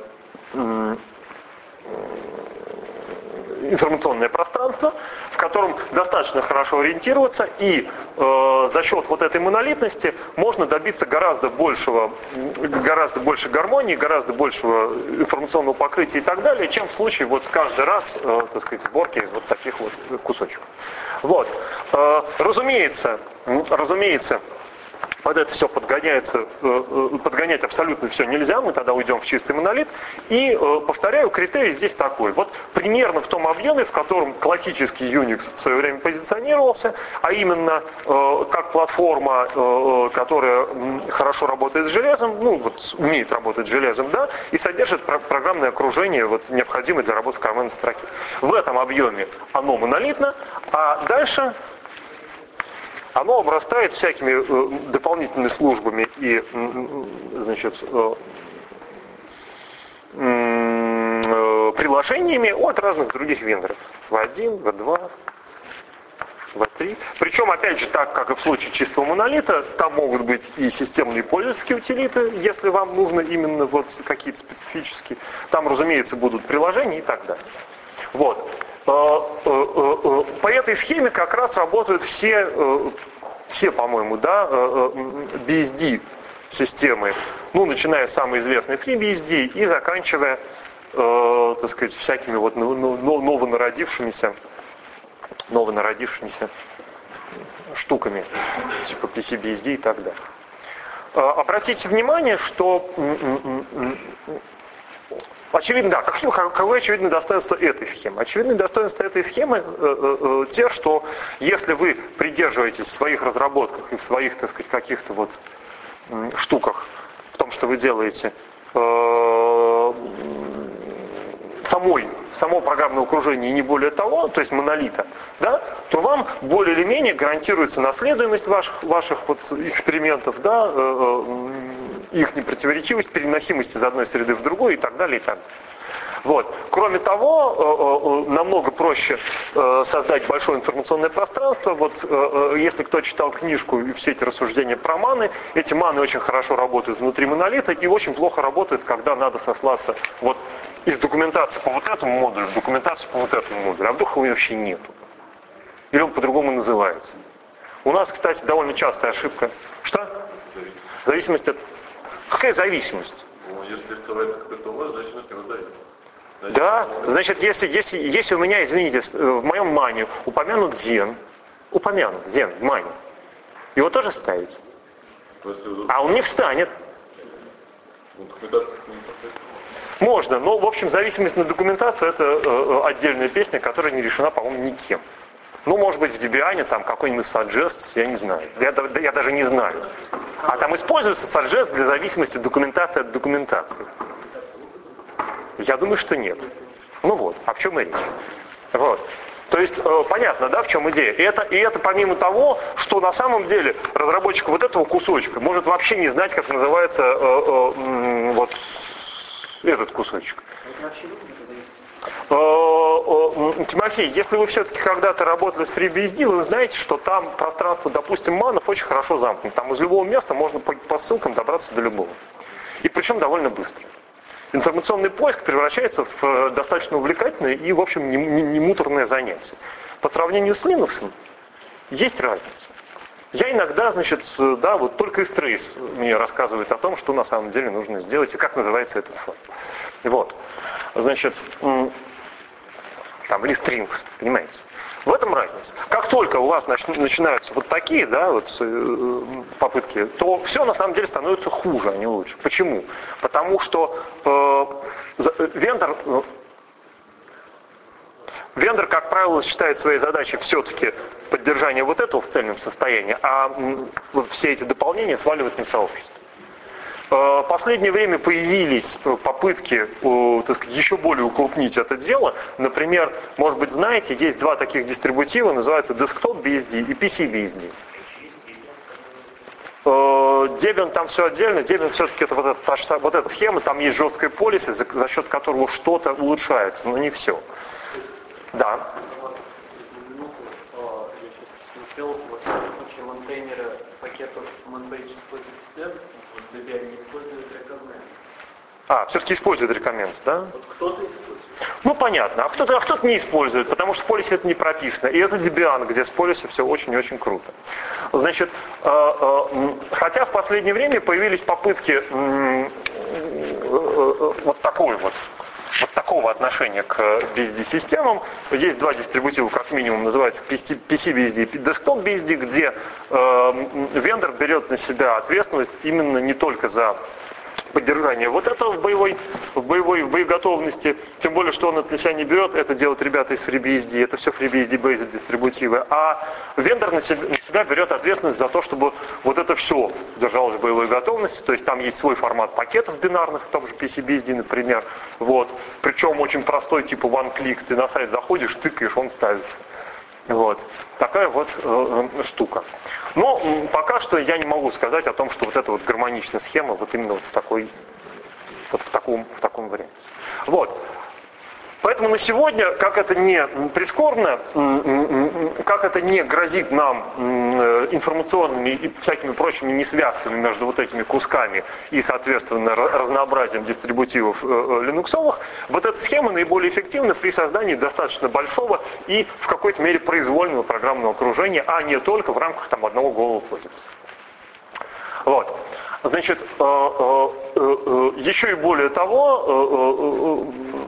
информационное пространство, в котором достаточно хорошо ориентироваться, и э, за счет вот этой монолитности можно добиться гораздо большего, гораздо больше гармонии, гораздо большего информационного покрытия и так далее, чем в случае вот каждый раз, э, так сказать, сборки из вот таких вот кусочков. Вот. Э, разумеется, разумеется, под это все подгоняется, подгонять абсолютно все нельзя, мы тогда уйдем в чистый монолит. И, повторяю, критерий здесь такой. Вот примерно в том объеме, в котором классический Unix в свое время позиционировался, а именно как платформа, которая хорошо работает с железом, ну вот умеет работать с железом, да, и содержит программное окружение, вот, необходимое для работы в командной строке. В этом объеме оно монолитно, а дальше оно обрастает всякими э, дополнительными службами и, значит, э, э, приложениями от разных других вендоров. ви один, ви два, ви три. Причем, опять же, так как и в случае чистого монолита, там могут быть и системные пользовательские утилиты, если вам нужно именно вот какие-то специфические. Там, разумеется, будут приложения и так далее. Вот. По этой схеме как раз работают все, все, по-моему, да, би эс ди системы, ну, начиная с самой известной FreeBSD и заканчивая, так сказать, всякими вот новонародившимися, новонародившимися штуками, типа пи си би эс ди и так далее. Обратите внимание, что очевидно, да, какие, какое очевидное достоинство этой схемы? Очевидное достоинство этой схемы э, э, те, что если вы придерживаетесь в своих разработках и в своих, так сказать, каких-то вот э, штуках, в том, что вы делаете, э, самой, само программное окружение и не более того, то есть монолита, да, то вам более или менее гарантируется наследуемость ваших, ваших вот экспериментов, да, э, э, их непротиворечивость, переносимость из одной среды в другую и так далее, и так далее. Вот. Кроме того, намного проще создать большое информационное пространство. Вот если кто читал книжку и все эти рассуждения про маны, эти маны очень хорошо работают внутри монолита и очень плохо работают, когда надо сослаться вот из документации по вот этому модулю в документацию по вот этому модулю, а вдруг его вообще нету. Или он по-другому называется. У нас, кстати, довольно частая ошибка. Что? Зависимость от... Какая зависимость? Ну, если ссылается какой-то ОС, значит от него зависит. Значит, да, он... значит, если, если, если у меня, извините, в моем мане упомянут Xen, упомянут Xen в мане, его тоже ставить? Есть, а он не встанет. Ну, так, можно, но, в общем, зависимость на документацию — это э, отдельная песня, которая не решена, по-моему, никем. Ну, может быть, в Debian там какой-нибудь suggest, я не знаю. Я, я даже не знаю. А там используется suggest для зависимости документации от документации. Я думаю, что нет. Ну вот, а в чем и речь? Вот. То есть, э, понятно, да, в чем идея? И это, и это помимо того, что на самом деле разработчик вот этого кусочка может вообще не знать, как называется э, э, вот этот кусочек. Тимофей, если вы все-таки когда-то работали с FreeBSD, вы знаете, что там пространство, допустим, манов очень хорошо замкнуто. Там из любого места можно по, по ссылкам добраться до любого. И причем довольно быстро. Информационный поиск превращается в достаточно увлекательное и, в общем, не, не, не муторное занятие. По сравнению с Linux есть разница. Я иногда, значит, да, вот только из Trace мне рассказывает о том, что на самом деле нужно сделать и как называется этот файл. Вот. Значит, там, или strings, понимаете? В этом разница. Как только у вас начинаются вот такие, да, вот попытки, то все на самом деле становится хуже, а не лучше. Почему? Потому что э, вендор, э, вендор, как правило, считает своей задачей все-таки поддержание вот этого в цельном состоянии, а вот все эти дополнения сваливают на сообщество. В последнее время появились попытки, так сказать, еще более укрупнить это дело. Например, может быть, знаете, есть два таких дистрибутива, называются Desktop би эс ди и пи си би эс ди. Debian там все отдельно, Debian все-таки это вот эта, вот эта схема, там есть жесткая полиси, за, за счет которого что-то улучшается, но не все. Да. Я сейчас смотрел, вот в случае монтейнера пакетов Monpage сто тридцать в Debian не используют recommends. А, все-таки используют recommends, да? Вот кто-то использует. Ну, понятно. А кто-то, а кто-то не использует, потому что в полисе это не прописано. И это Debian, где с полисе все очень-очень круто. Значит, э, э, хотя в последнее время появились попытки э, э, э, вот такой вот, вот такой такого отношения к би эс ди-системам. Есть два дистрибутива, как минимум, называется пи си би эс ди и Desktop би эс ди, где э, вендор берет на себя ответственность именно не только за поддержание вот этого в боевой, в боевой, в боеготовности, тем более, что он это на себя не берет, это делают ребята из FreeBSD, это все FreeBSD-based дистрибутивы, а вендор на себя, на себя берет ответственность за то, чтобы вот это все держалось в боевой готовности, то есть там есть свой формат пакетов бинарных, в том же пи си би эс ди, например, вот, причем очень простой, типа one-click, ты на сайт заходишь, тыкаешь, он ставится. Вот. Такая вот э, штука. Но м, пока что я не могу сказать о том, что вот эта вот гармоничная схема вот именно вот в такой, вот в таком, в таком варианте. Вот. Поэтому на сегодня, как это не прискорбно, как это не грозит нам информационными и всякими прочими несвязками между вот этими кусками и, соответственно, разнообразием дистрибутивов линуксовых, вот эта схема наиболее эффективна при создании достаточно большого и в какой-то мере произвольного программного окружения, а не только в рамках там, одного голого позиции. Вот. Значит, еще и более того,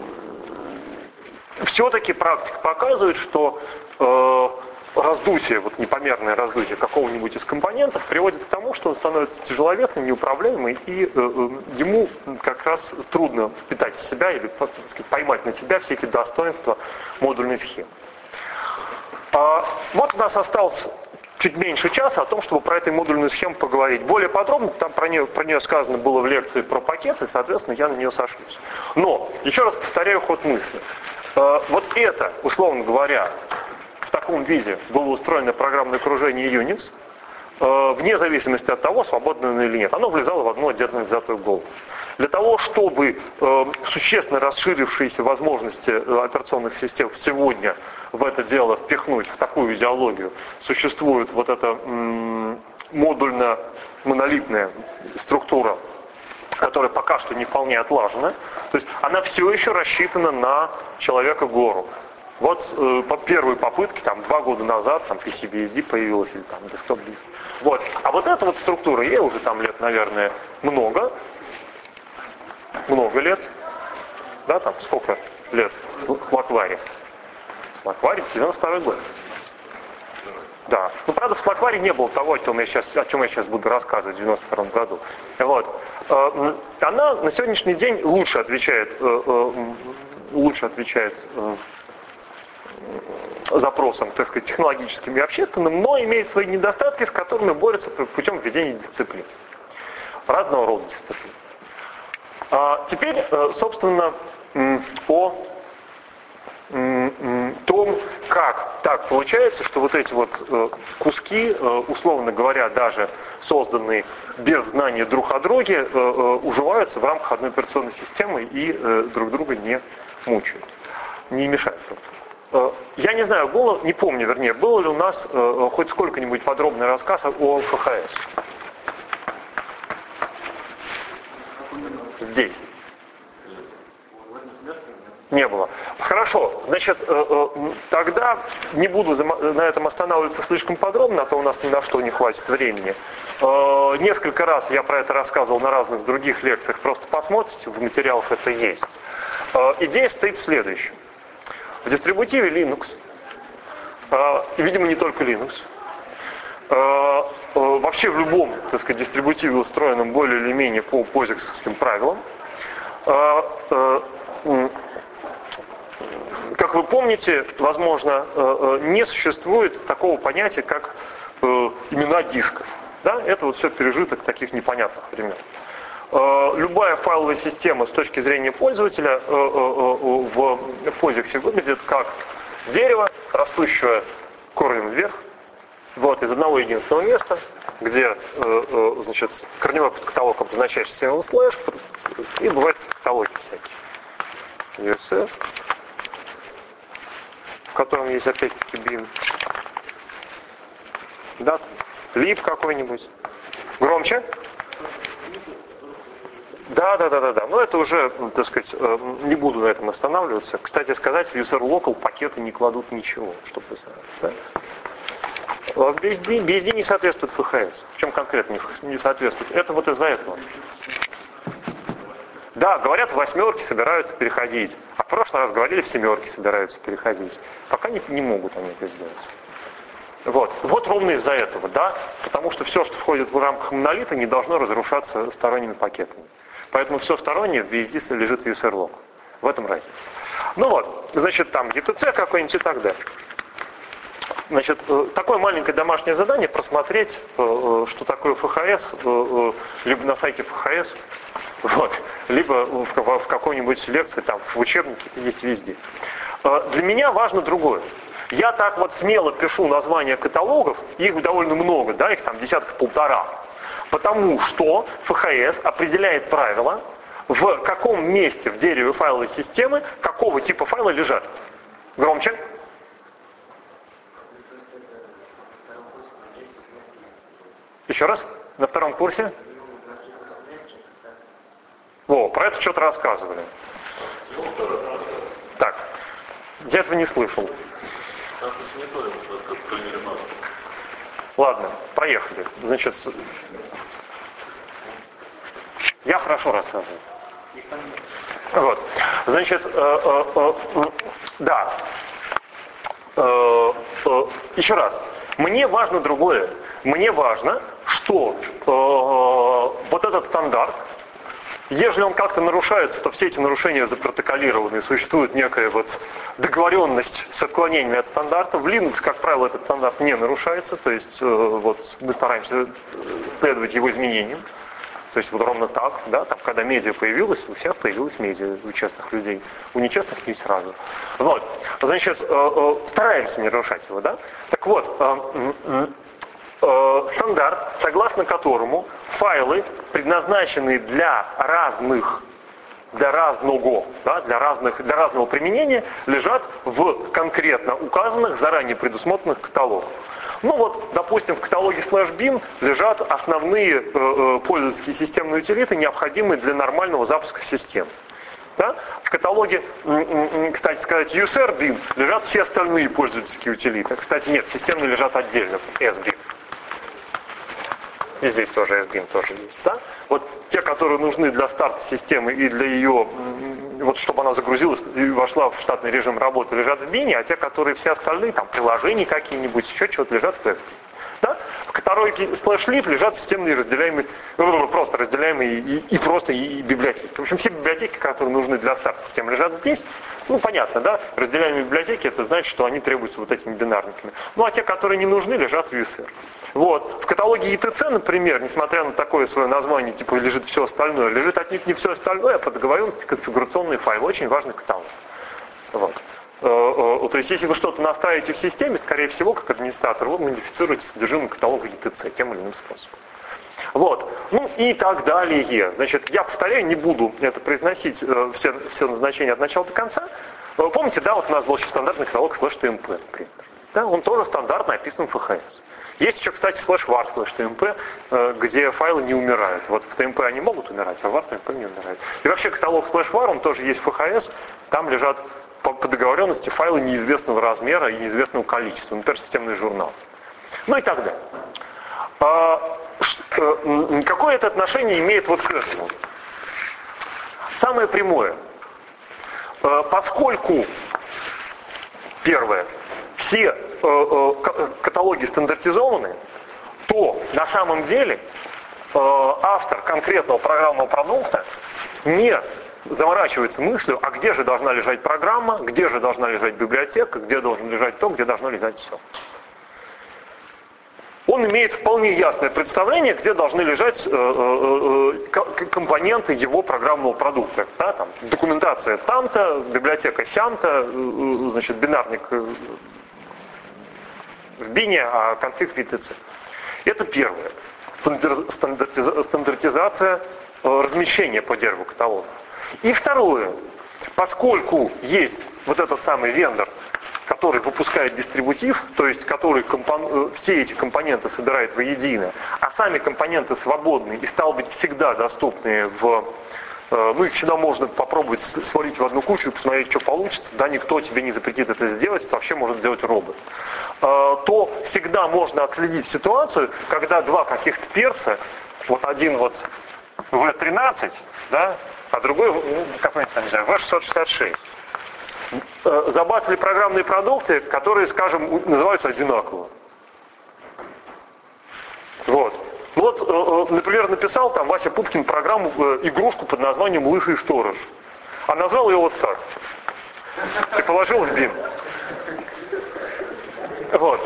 все-таки практика показывает, что э, раздутие, вот непомерное раздутие какого-нибудь из компонентов приводит к тому, что он становится тяжеловесным, неуправляемым, и э, э, ему как раз трудно впитать в себя или так сказать, поймать на себя все эти достоинства модульной схемы. А, вот у нас осталось чуть меньше часа о том, чтобы про эту модульную схему поговорить. Более подробно, там про нее, про нее сказано было в лекции про пакеты, соответственно, я на нее сошлюсь. Но, еще раз повторяю ход мысли. Вот это, условно говоря, в таком виде было устроено программное окружение Unix, вне зависимости от того, свободно оно или нет. Оно влезало в одну отдельную взятую голову. Для того, чтобы существенно расширившиеся возможности операционных систем сегодня в это дело впихнуть, в такую идеологию, существует вот эта модульно-монолитная структура, которая пока что не вполне отлажена, то есть она все еще рассчитана на человека-гору. Вот э, по первой попытке, там, два года назад, там, пи си би эс ди появилась, или там, Desktop би эс ди. Вот. А вот эта вот структура, ей уже там лет, наверное, много, много лет, да, там, сколько лет с Лаквари? С Лаквари, девяносто второй год. Да. Ну, правда, в Слакваре не было того, о чем я сейчас, о чем я сейчас буду рассказывать в девяносто втором году. Вот. Она на сегодняшний день лучше отвечает, лучше отвечает запросам, так сказать, технологическим и общественным, но имеет свои недостатки, с которыми борется путем введения дисциплин. Разного рода дисциплин. А теперь, собственно, о том, как так получается, что вот эти вот э, куски, э, условно говоря, даже созданные без знания друг о друге, э, э, уживаются в рамках одной операционной системы и э, друг друга не мучают, не мешают. Э, я не знаю, было, не помню, вернее, был ли у нас э, хоть сколько-нибудь подробный рассказ о эф ха эс. Здесь. Не было. Хорошо, значит, тогда не буду на этом останавливаться слишком подробно, а то у нас ни на что не хватит времени. Несколько раз я про это рассказывал на разных других лекциях, просто посмотрите, в материалах это есть. Идея стоит в следующем. В дистрибутиве Linux, и, видимо, не только Linux, вообще в любом, так сказать, дистрибутиве, устроенном более или менее по позиксовским правилам, как вы помните, возможно, не существует такого понятия, как имена дисков. Да? Это вот все пережиток таких непонятных времен. Любая файловая система с точки зрения пользователя в позиксе выглядит как дерево, растущее корнем вверх, вот, из одного единственного места, где, значит, корневой подкаталог обозначает символ слэш, и бывают подкаталоги всякие. ю эс эф, в котором есть опять-таки bin. Да, lib какой-нибудь. Громче? Да, да, да, да, да. Но это уже, так сказать, не буду на этом останавливаться. Кстати сказать, в user local пакеты не кладут ничего, чтобы вы знали. Да? би эс ди, би эс ди не соответствует эф ха эс. В чем конкретно не соответствует? Это вот из-за этого. Да, говорят, в восьмерке собираются переходить. А в прошлый раз говорили, в семерке собираются переходить. Пока не, не могут они это сделать. Вот. Вот ровно из-за этого, да, потому что все, что входит в рамках монолита, не должно разрушаться сторонними пакетами. Поэтому все стороннее везде лежит в ю эс эр-лог. В этом разница. Ну вот, значит, там и ти си какой-нибудь и так далее. Значит, такое маленькое домашнее задание просмотреть, что такое эф ха эс, либо на сайте эф ха эс, вот, либо в какой-нибудь лекции, там, в учебнике, это есть везде. Для меня важно другое. Я так вот смело пишу названия каталогов, их довольно много, да, их там десятка полтора, потому что эф ха эс определяет правила, в каком месте в дереве файловой системы какого типа файла лежат. Громче. Еще раз. На втором курсе. О, про это что-то рассказывали. Так. Я этого не слышал. Ладно, проехали. Значит, я хорошо рассказываю. Вот. Значит, э, э, э, да. Э, э, еще раз. Мне важно другое. Мне важно, что э, вот этот стандарт, если он как-то нарушается, то все эти нарушения запротоколированы, и существует некая вот договоренность с отклонениями от стандарта. В Linux, как правило, этот стандарт не нарушается, то есть э, вот мы стараемся следовать его изменениям. То есть вот ровно так, да, там, когда медиа появилась, у всех появилась медиа, у честных людей, у нечестных не сразу. Вот, значит, э, э, стараемся не нарушать его, да. Так вот, э, э, э, стандарт, согласно которому файлы, предназначенные для разных, для разного, да, для разных, для разного применения, лежат в конкретно указанных, заранее предусмотренных каталогах. Ну вот, допустим, в каталоге слэш бин лежат основные э, э, пользовательские системные утилиты, необходимые для нормального запуска систем. Да? В каталоге, кстати сказать, ю эс эр bin лежат все остальные пользовательские утилиты. Кстати, нет, системные лежат отдельно, эс bin. И здесь тоже эс bin тоже есть. Да? Вот те, которые нужны для старта системы и для ее, вот чтобы она загрузилась и вошла в штатный режим работы, лежат в бине, а те, которые все остальные, там приложения какие-нибудь, еще чего-то лежат в эс bin. Да? В каталоге слэш лib лежат системные разделяемые, просто разделяемые и, и просто и, и библиотеки. В общем, все библиотеки, которые нужны для старта системы, лежат здесь. Ну, понятно, да? Разделяемые библиотеки, это значит, что они требуются вот этими бинарниками. Ну, а те, которые не нужны, лежат в ю эс эр. Вот. В каталоге и ти си, например, несмотря на такое свое название, типа лежит все остальное, лежит отнюдь не все остальное, а по договоренности конфигурационный файл. Очень важный каталог. Вот. То есть, если вы что-то настраиваете в системе, скорее всего, как администратор, вы модифицируете содержимое каталога и ти си тем или иным способом. Вот. Ну и так далее. Значит, я повторяю, не буду это произносить все, все назначения от начала до конца. Помните, да, вот у нас был еще стандартный каталог слэш ти эм пи, например. Да, он тоже стандартно описан в эф ха эс. Есть еще, кстати, слэш var, слэш ти эм пи, где файлы не умирают. Вот в ти эм пи они могут умирать, а в var ти эм пи не умирают. И вообще каталог слэш var, он тоже есть в эф ха эс, там лежат по, по договоренности файлы неизвестного размера и неизвестного количества, например, системный журнал. Ну и так далее. А, что, какое это отношение имеет вот к этому? Самое прямое. А, поскольку, первое, все каталоги стандартизованы, то на самом деле автор конкретного программного продукта не заморачивается мыслью, а где же должна лежать программа, где же должна лежать библиотека, где должно лежать то, где должно лежать все. Он имеет вполне ясное представление, где должны лежать компоненты его программного продукта. Да, там, документация там-то, библиотека сям-то, значит, бинарник в бине, а конфиг в и ти си. Это первое. Стандартизация размещения по дереву каталога. И второе. Поскольку есть вот этот самый вендор, который выпускает дистрибутив, то есть который компон... все эти компоненты собирает воедино, а сами компоненты свободны и, стало быть, всегда доступны в... Ну, их всегда можно попробовать свалить в одну кучу и посмотреть, что получится. Да, никто тебе не запретит это сделать, это вообще может сделать робот. То всегда можно отследить ситуацию, когда два каких-то перца, вот один вот ви тринадцать, да, а другой, ну, какой-нибудь, там, не знаю, вэ шестьсот шестьдесят шесть. Забацали программные продукты, которые, скажем, называются одинаково. Вот. Ну вот, например, написал там Вася Пупкин программу, игрушку под названием «Лысый сторож». А назвал ее вот так. И положил в бин. Вот.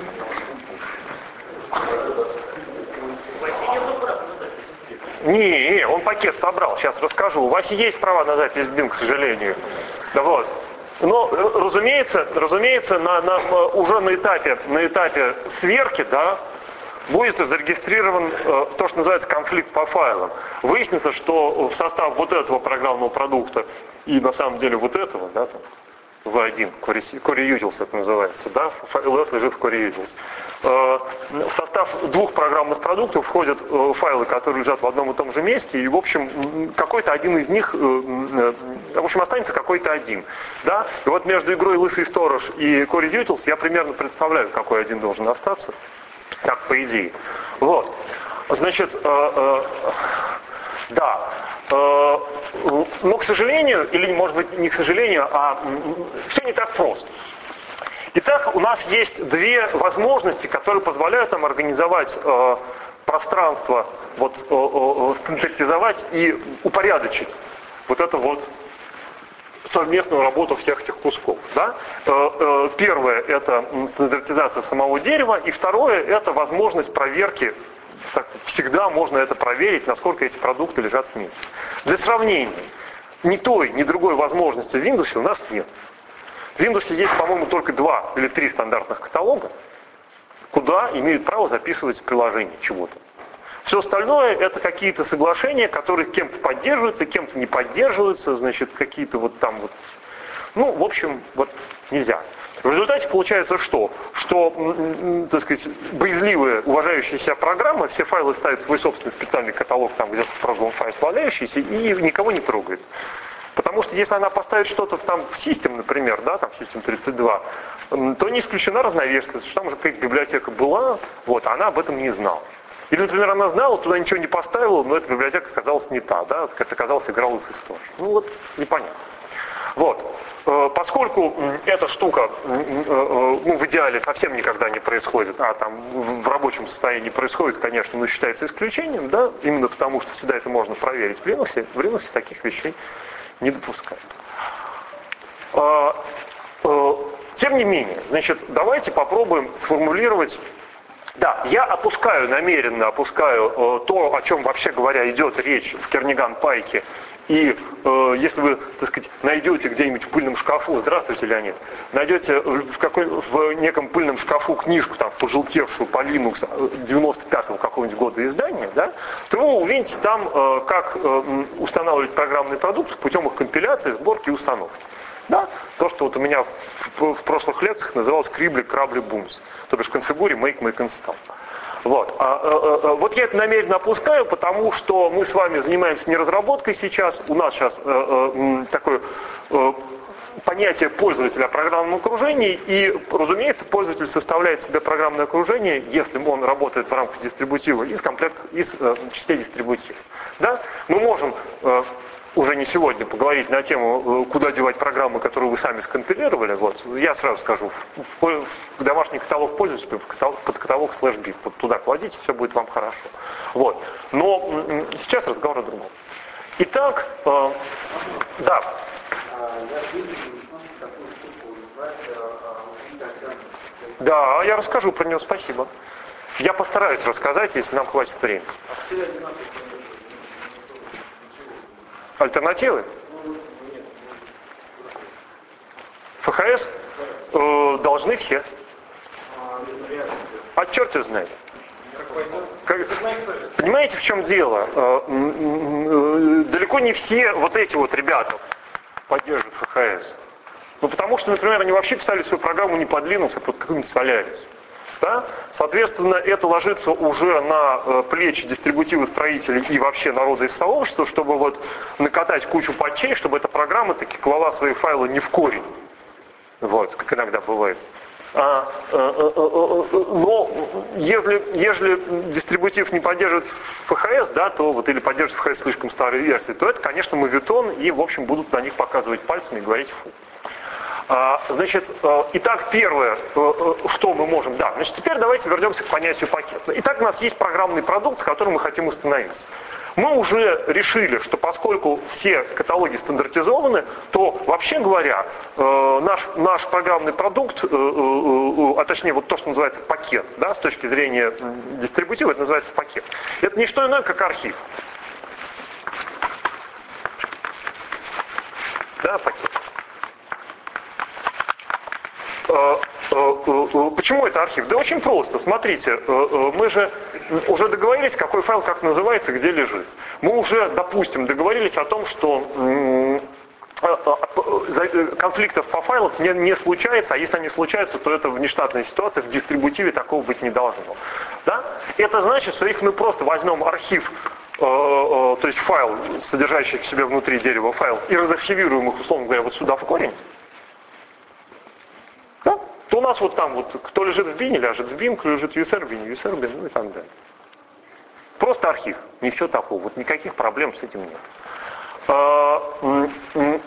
Не, он пакет собрал, сейчас расскажу. У Васи есть права на запись в бин, к сожалению. Да вот. Но, разумеется, разумеется, на, на, уже на этапе, на этапе сверки, да, будет зарегистрирован э, то, что называется конфликт по файлам. Выяснится, что в состав вот этого программного продукта и на самом деле вот этого, да, там, ви один, Core Utils это называется, да, эл эс лежит в Core Utils. Э, в состав двух программных продуктов входят э, файлы, которые лежат в одном и том же месте, и в общем какой-то один из них, э, э, в общем останется какой-то один, да. И вот между игрой «Лысый сторож» и Core Utils я примерно представляю, какой один должен остаться. Так, по идее. Вот. Значит, э, э, да. Э, но, к сожалению, или, может быть, не к сожалению, а все не так просто. Итак, у нас есть две возможности, которые позволяют нам организовать э, пространство, вот, э, э, стандартизовать и упорядочить вот это вот совместную работу всех этих кусков. Да? Первое – это стандартизация самого дерева, и второе – это возможность проверки. Так, всегда можно это проверить, насколько эти продукты лежат вместе. Для сравнения, ни той, ни другой возможности в Windows у нас нет. В Windows есть, по-моему, только два или три стандартных каталога, куда имеют право записывать приложение чего-то. Все остальное это какие-то соглашения, которые кем-то поддерживаются, кем-то не поддерживаются, значит, какие-то вот там вот, ну, в общем, вот нельзя. В результате получается что? Что, так сказать, боязливые, уважающие себя программы, все файлы ставят в свой собственный специальный каталог, там где-то в прошлом файле валяющийся, и никого не трогает. Потому что если она поставит что-то там в System, например, да, там в System тридцать два, то не исключена разновесность, что там уже какая-то библиотека была, вот, а она об этом не знала. Или, например, она знала, туда ничего не поставила, но эта библиотека оказалась не та, да, как оказалось, играл из истории. Ну вот, непонятно. Вот. Поскольку эта штука, ну, в идеале совсем никогда не происходит, а там в рабочем состоянии происходит, конечно, но считается исключением, да, именно потому, что всегда это можно проверить в Linux, в Linux таких вещей не допускают. Тем не менее, значит, давайте попробуем сформулировать. Да, я опускаю, намеренно опускаю э, то, о чем, вообще говоря, идет речь в Kernighan Пайке. И э, если вы, так сказать, найдете где-нибудь в пыльном шкафу, здравствуйте, Леонид, найдете в, какой, в неком пыльном шкафу книжку, там, пожелтевшую по Linux девяносто пятого какого-нибудь года издания, да, то вы увидите там, э, как э, устанавливать программные продукты путем их компиляции, сборки и установки. Да? То, что вот у меня в, в прошлых лекциях называлось крибли, крабли, бумс. То бишь конфигури, make, make, install. Вот. А, а, а, вот я это намеренно опускаю, потому что мы с вами занимаемся не разработкой сейчас. У нас сейчас а, а, такое а, понятие пользователя о программном окружении. И, разумеется, пользователь составляет себе программное окружение, если он работает в рамках дистрибутива, из комплекта, из а, частей дистрибутива. Да? Мы можем а, уже не сегодня поговорить на тему, куда девать программы, которые вы сами скомпилировали. Вот. Я сразу скажу, в домашний каталог пользователя, под каталог слэш бит, вот туда кладите, все будет вам хорошо. Вот. Но сейчас разговор о другом. Итак, э, да. Да, я расскажу про него, спасибо. Я постараюсь рассказать, если нам хватит времени. Альтернативы? эф ха эс э, должны все. А черт его знает. Как, понимаете, в чем дело? Э, э, далеко не все вот эти вот ребята поддерживают эф ха эс. Ну потому что, например, они вообще писали свою программу не под Linux, а под какой-нибудь Solaris. Да? Соответственно, это ложится уже на э, плечи дистрибутивы строителей и вообще народа из сообщества, чтобы вот накатать кучу патчей, чтобы эта программа таки клала свои файлы не в корень. Вот, как иногда бывает. А, Но если, если дистрибутив не поддерживает эф эйч эс, да, то вот, или поддерживает эф эйч эс слишком старой версии, то это, конечно, моветон, и, в общем, будут на них показывать пальцами и говорить фу. Значит, итак, первое, что мы можем... Да, значит, теперь давайте вернемся к понятию пакета. Итак, у нас есть программный продукт, который мы хотим установить. Мы уже решили, что поскольку все каталоги стандартизованы, то, вообще говоря, наш, наш программный продукт, а точнее вот то, что называется пакет, да, с точки зрения дистрибутива, это называется пакет. Это не что иное, как архив. Да, пакет. Почему это архив? Да очень просто. Смотрите, мы же уже договорились, какой файл как называется, где лежит. Мы уже, допустим, договорились о том, что конфликтов по файлам не, не случается, а если они случаются, то это внештатная ситуация, в дистрибутиве такого быть не должно. Да? Это значит, что если мы просто возьмем архив, то есть файл, содержащий в себе внутри дерева файл, и разархивируем их, условно говоря, вот сюда в корень, то у нас вот там вот, кто лежит в бине, ляжет в бин, кто лежит в ю эс ар бине, ю эс ар бин, ну и так далее. Просто архив, ничего такого, вот никаких проблем с этим нет.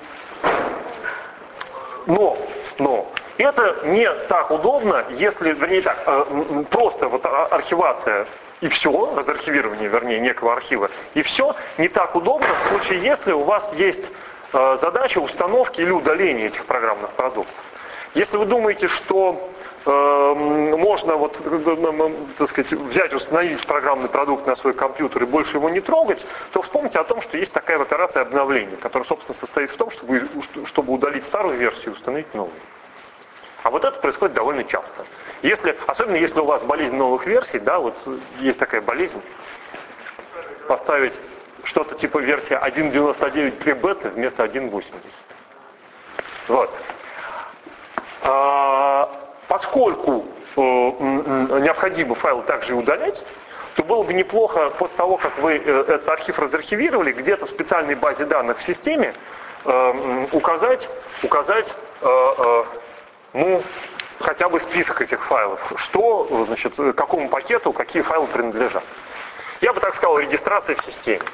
Но, но, это не так удобно, если, вернее так, просто вот архивация и все, разархивирование, вернее, некого архива, и все, не так удобно в случае, если у вас есть задача установки или удаления этих программных продуктов. Если вы думаете, что э, можно вот, так сказать, взять, установить программный продукт на свой компьютер и больше его не трогать, то вспомните о том, что есть такая операция обновления, которая, собственно, состоит в том, чтобы, чтобы удалить старую версию и установить новую. А вот это происходит довольно часто. Если, особенно если у вас болезнь новых версий, да, вот есть такая болезнь, поставить что-то типа версия один девяносто девять pre-бета вместо один восемьдесят. Вот. Поскольку необходимо файлы также удалять, то было бы неплохо после того, как вы этот архив разархивировали, где-то в специальной базе данных в системе указать, указать ну, хотя бы список этих файлов, что, значит, какому пакету, какие файлы принадлежат. Я бы так сказал, регистрация в системе.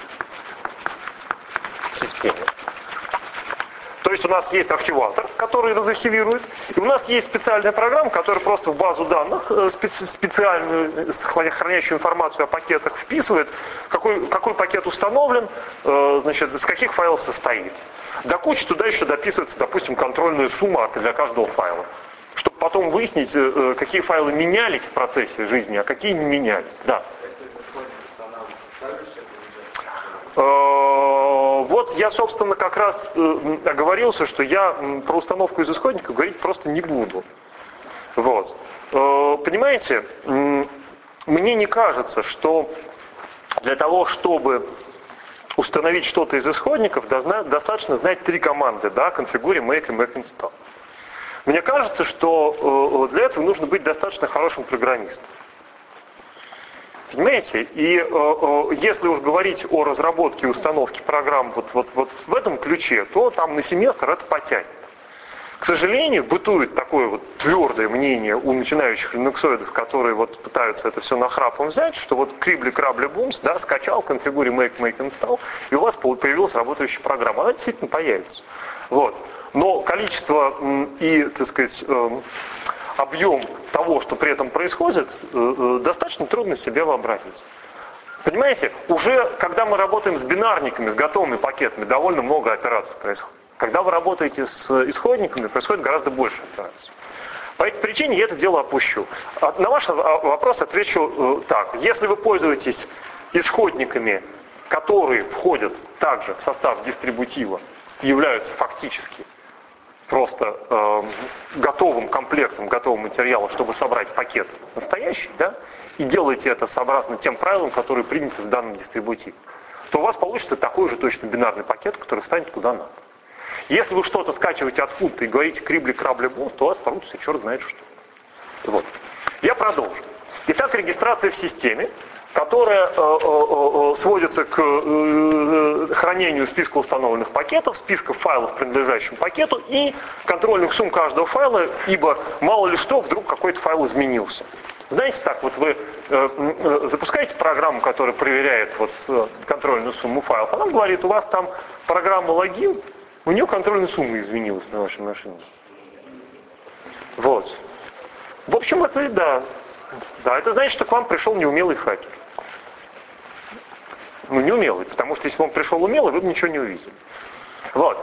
В системе. То есть у нас есть архиватор, который разархивирует, и у нас есть специальная программа, которая просто в базу данных специальную, хранящую информацию о пакетах, вписывает, какой, какой пакет установлен, значит, из каких файлов состоит. До кучи туда еще дописывается, допустим, контрольная сумма для каждого файла, чтобы потом выяснить, какие файлы менялись в процессе жизни, а какие не менялись. Да. Вот я, собственно, как раз оговорился, что я про установку из исходников говорить просто не буду. Вот. Понимаете, мне не кажется, что для того, чтобы установить что-то из исходников, достаточно знать три команды, да, configure, make и make install. Мне кажется, что для этого нужно быть достаточно хорошим программистом. Понимаете? И э, э, если уж говорить о разработке и установке программ вот, вот, вот в этом ключе, то там на семестр это потянет. К сожалению, бытует такое вот твердое мнение у начинающих линуксоидов, которые вот пытаются это все нахрапом взять, что вот крибли-крабли-бумс, да, скачал, configure, make, make, install, и у вас появилась работающая программа. Она действительно появится. Вот. Но количество и, так сказать, объем того, что при этом происходит, достаточно трудно себе вообразить. Понимаете, уже когда мы работаем с бинарниками, с готовыми пакетами, довольно много операций происходит. Когда вы работаете с исходниками, происходит гораздо больше операций. По этой причине я это дело опущу. На ваш вопрос отвечу так. Если вы пользуетесь исходниками, которые входят также в состав дистрибутива, являются фактически просто э, готовым комплектом, готовым материалом, чтобы собрать пакет настоящий, да, и делаете это сообразно тем правилам, которые приняты в данном дистрибутиве, то у вас получится такой же точно бинарный пакет, который встанет куда надо. Если вы что-то скачиваете откуда-то и говорите крибли-крабли-бум, то у вас получится черт знает что. Вот. Я продолжу. Итак, регистрация в системе. которая э, э, сводится к э, хранению списка установленных пакетов, списка файлов, принадлежащих пакету, и контрольных сумм каждого файла, ибо мало ли что, вдруг какой-то файл изменился. Знаете, так вот вы э, э, запускаете программу, которая проверяет вот, э, контрольную сумму файлов, она говорит, у вас там программа логин, у нее контрольная сумма изменилась на вашей машине. Вот. В общем, это да. Да, это значит, что к вам пришел неумелый хакер. Ну, неумелый, потому что если бы он пришел умелый, вы бы ничего не увидели. Вот.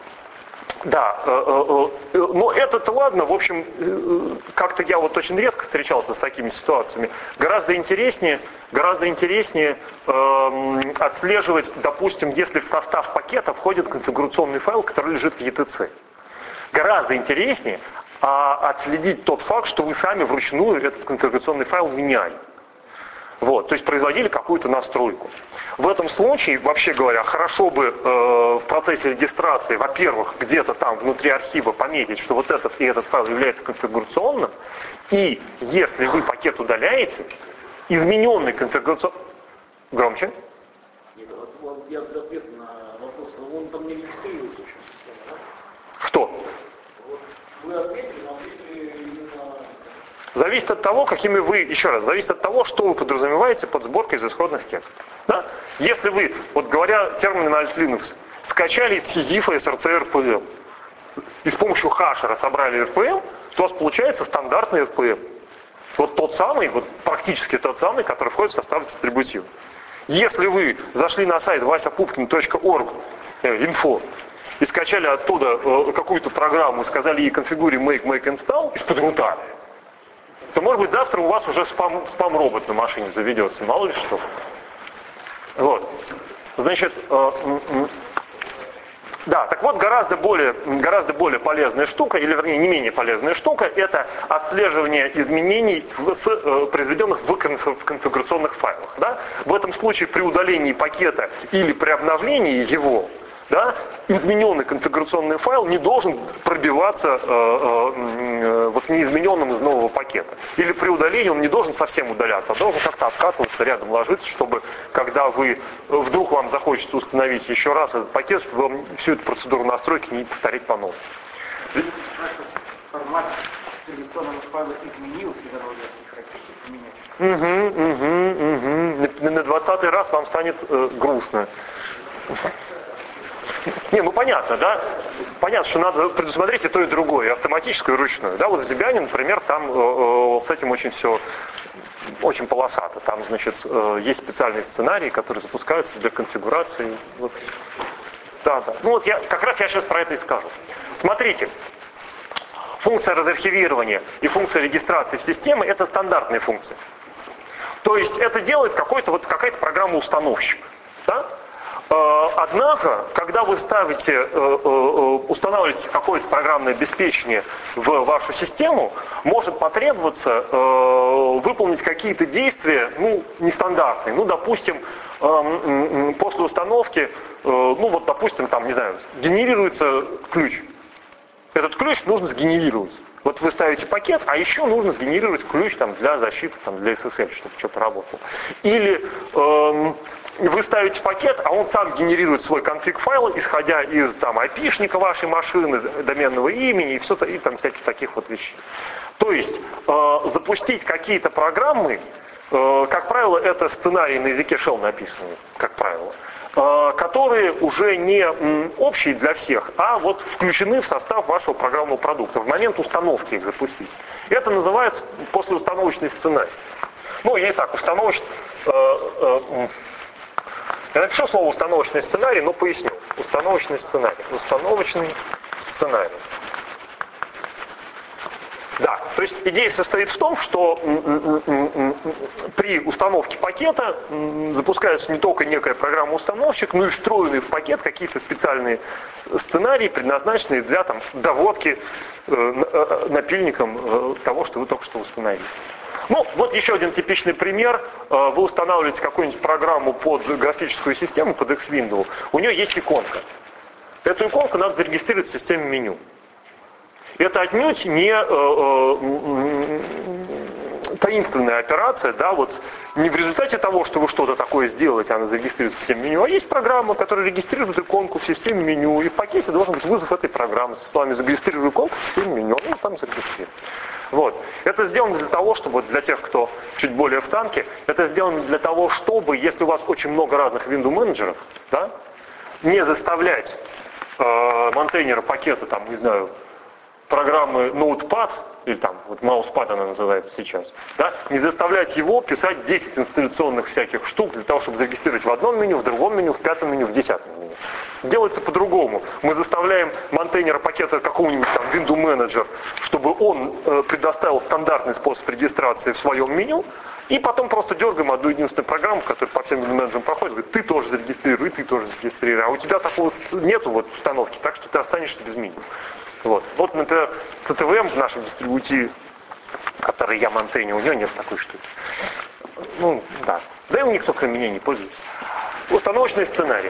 Да, э, э, э, но это-то ладно, в общем, э, как-то я вот очень редко встречался с такими ситуациями. Гораздо интереснее, гораздо интереснее э, отслеживать, допустим, если в состав пакета входит конфигурационный файл, который лежит в и ти си. Гораздо интереснее а отследить тот факт, что вы сами вручную этот конфигурационный файл меняли. Вот, то есть производили какую-то настройку. В этом случае, вообще говоря, хорошо бы э, в процессе регистрации, во-первых, где-то там внутри архива пометить, что вот этот и этот файл является конфигурационным, и если вы пакет удаляете, измененный конфигурационный... Громче. Нет, вот, вот я ответ на вопрос, он там не регистрируется еще система, да? Кто? Вот вы ответили, но ответили именно... Зависит от того, какими вы, еще раз, зависит от того, что вы подразумеваете под сборкой из исходных текстов. Да? Если вы, вот говоря терминами Alt Linux, скачали из Сизифа эс эр си эр пи эм и с помощью хашера собрали эр пи эм, то у вас получается стандартный эр пи эм. Вот тот самый, вот практически тот самый, который входит в состав дистрибутива. Если вы зашли на сайт васяпупкин точка орг инфо и скачали оттуда э, какую-то программу и сказали ей конфигури make, make install из-под рута, то, может быть, завтра у вас уже спам, спам-робот на машине заведется, мало ли что. Вот. Значит, э, э, да, так вот, гораздо более, гораздо более полезная штука, или, вернее, не менее полезная штука, это отслеживание изменений в, с, э, произведенных в, конф, в конфигурационных файлах. Да? В этом случае при удалении пакета или при обновлении его, да, измененный конфигурационный файл не должен пробиваться э, э, вот неизмененным из нового пакета. Или при удалении он не должен совсем удаляться, а должен как-то откатываться, рядом ложиться, чтобы когда вы вдруг вам захочется установить еще раз этот пакет, чтобы вам всю эту процедуру настройки не повторить по новому. Формат конфигурационного файла изменился, когда вы хотите поменять. Угу, угу, угу. На двадцатый раз вам станет э, грустно. Не, ну понятно, да? Понятно, что надо предусмотреть и то, и другое, и автоматическую, и ручную. Да, вот в Debian, например, там э, с этим очень все, очень полосато. Там, значит, э, есть специальные сценарии, которые запускаются для конфигурации. Вот. Да, да. Ну вот я, как раз я сейчас про это и скажу. Смотрите, функция разархивирования и функция регистрации в системе — это стандартные функции. То есть это делает какой-то, вот, какая-то программа-установщик. Да? Однако, когда вы ставите, устанавливаете какое-то программное обеспечение в вашу систему, может потребоваться выполнить какие-то действия, ну, нестандартные. Ну, допустим, после установки, ну, вот, допустим, там, не знаю, генерируется ключ. Этот ключ нужно сгенерировать. Вот вы ставите пакет, а еще нужно сгенерировать ключ там, для защиты, там, для эс эс эль, чтобы что-то работало. Или эм, вы ставите пакет, а он сам генерирует свой конфиг-файл, исходя из там, айпишника вашей машины, доменного имени и, все, и там, всяких таких вот вещей. То есть э, запустить какие-то программы, э, как правило, это сценарии на языке shell написаны, как правило, которые уже не общие для всех, а вот включены в состав вашего программного продукта в момент установки их запустить. Это называется послеустановочный сценарий. Ну, я и так, установочный... Э, э, я напишу слово установочный сценарий, но поясню. Установочный сценарий. Установочный сценарий. Да, то есть идея состоит в том, что при установке пакета запускается не только некая программа-установщик, но и встроенные в пакет какие-то специальные сценарии, предназначенные для там, доводки напильником того, что вы только что установили. Ну, вот еще один типичный пример. Вы устанавливаете какую-нибудь программу под графическую систему, под X-Window, у нее есть иконка. Эту иконку надо зарегистрировать в системе меню. Это отнюдь не э, э, таинственная операция, да, вот не в результате того, что вы что-то такое сделаете, она зарегистрируется в системе меню, а есть программа, которая регистрирует иконку в системе меню, и в пакете должен быть вызов этой программы со словами «зарегистрирую иконку в системе меню», ну, там зарегистрирует. Вот. Это сделано для того, чтобы, для тех, кто чуть более в танке, это сделано для того, чтобы, если у вас очень много разных window-менеджеров, да, не заставлять э, монтейнера пакета, там, не знаю, программы Notepad, или там, вот Mousepad она называется сейчас, да, не заставлять его писать десять инсталляционных всяких штук для того, чтобы зарегистрировать в одном меню, в другом меню, в пятом меню, в десятом меню. Делается по-другому. Мы заставляем монтейнера пакета какого-нибудь там Window Manager, чтобы он э, предоставил стандартный способ регистрации в своем меню, и потом просто дергаем одну единственную программу, которая по всем Window менеджерам проходит, говорит, ты тоже зарегистрируй, ты тоже зарегистрируй, а у тебя такого нету вот установки, так что ты останешься без меню. Вот, вот например, си ти ви эм в нашем дистрибутиве, который я монтейню, у него нет такой штуки. Ну, да. Да и никто, кроме меня, не пользуется. Установочный сценарий.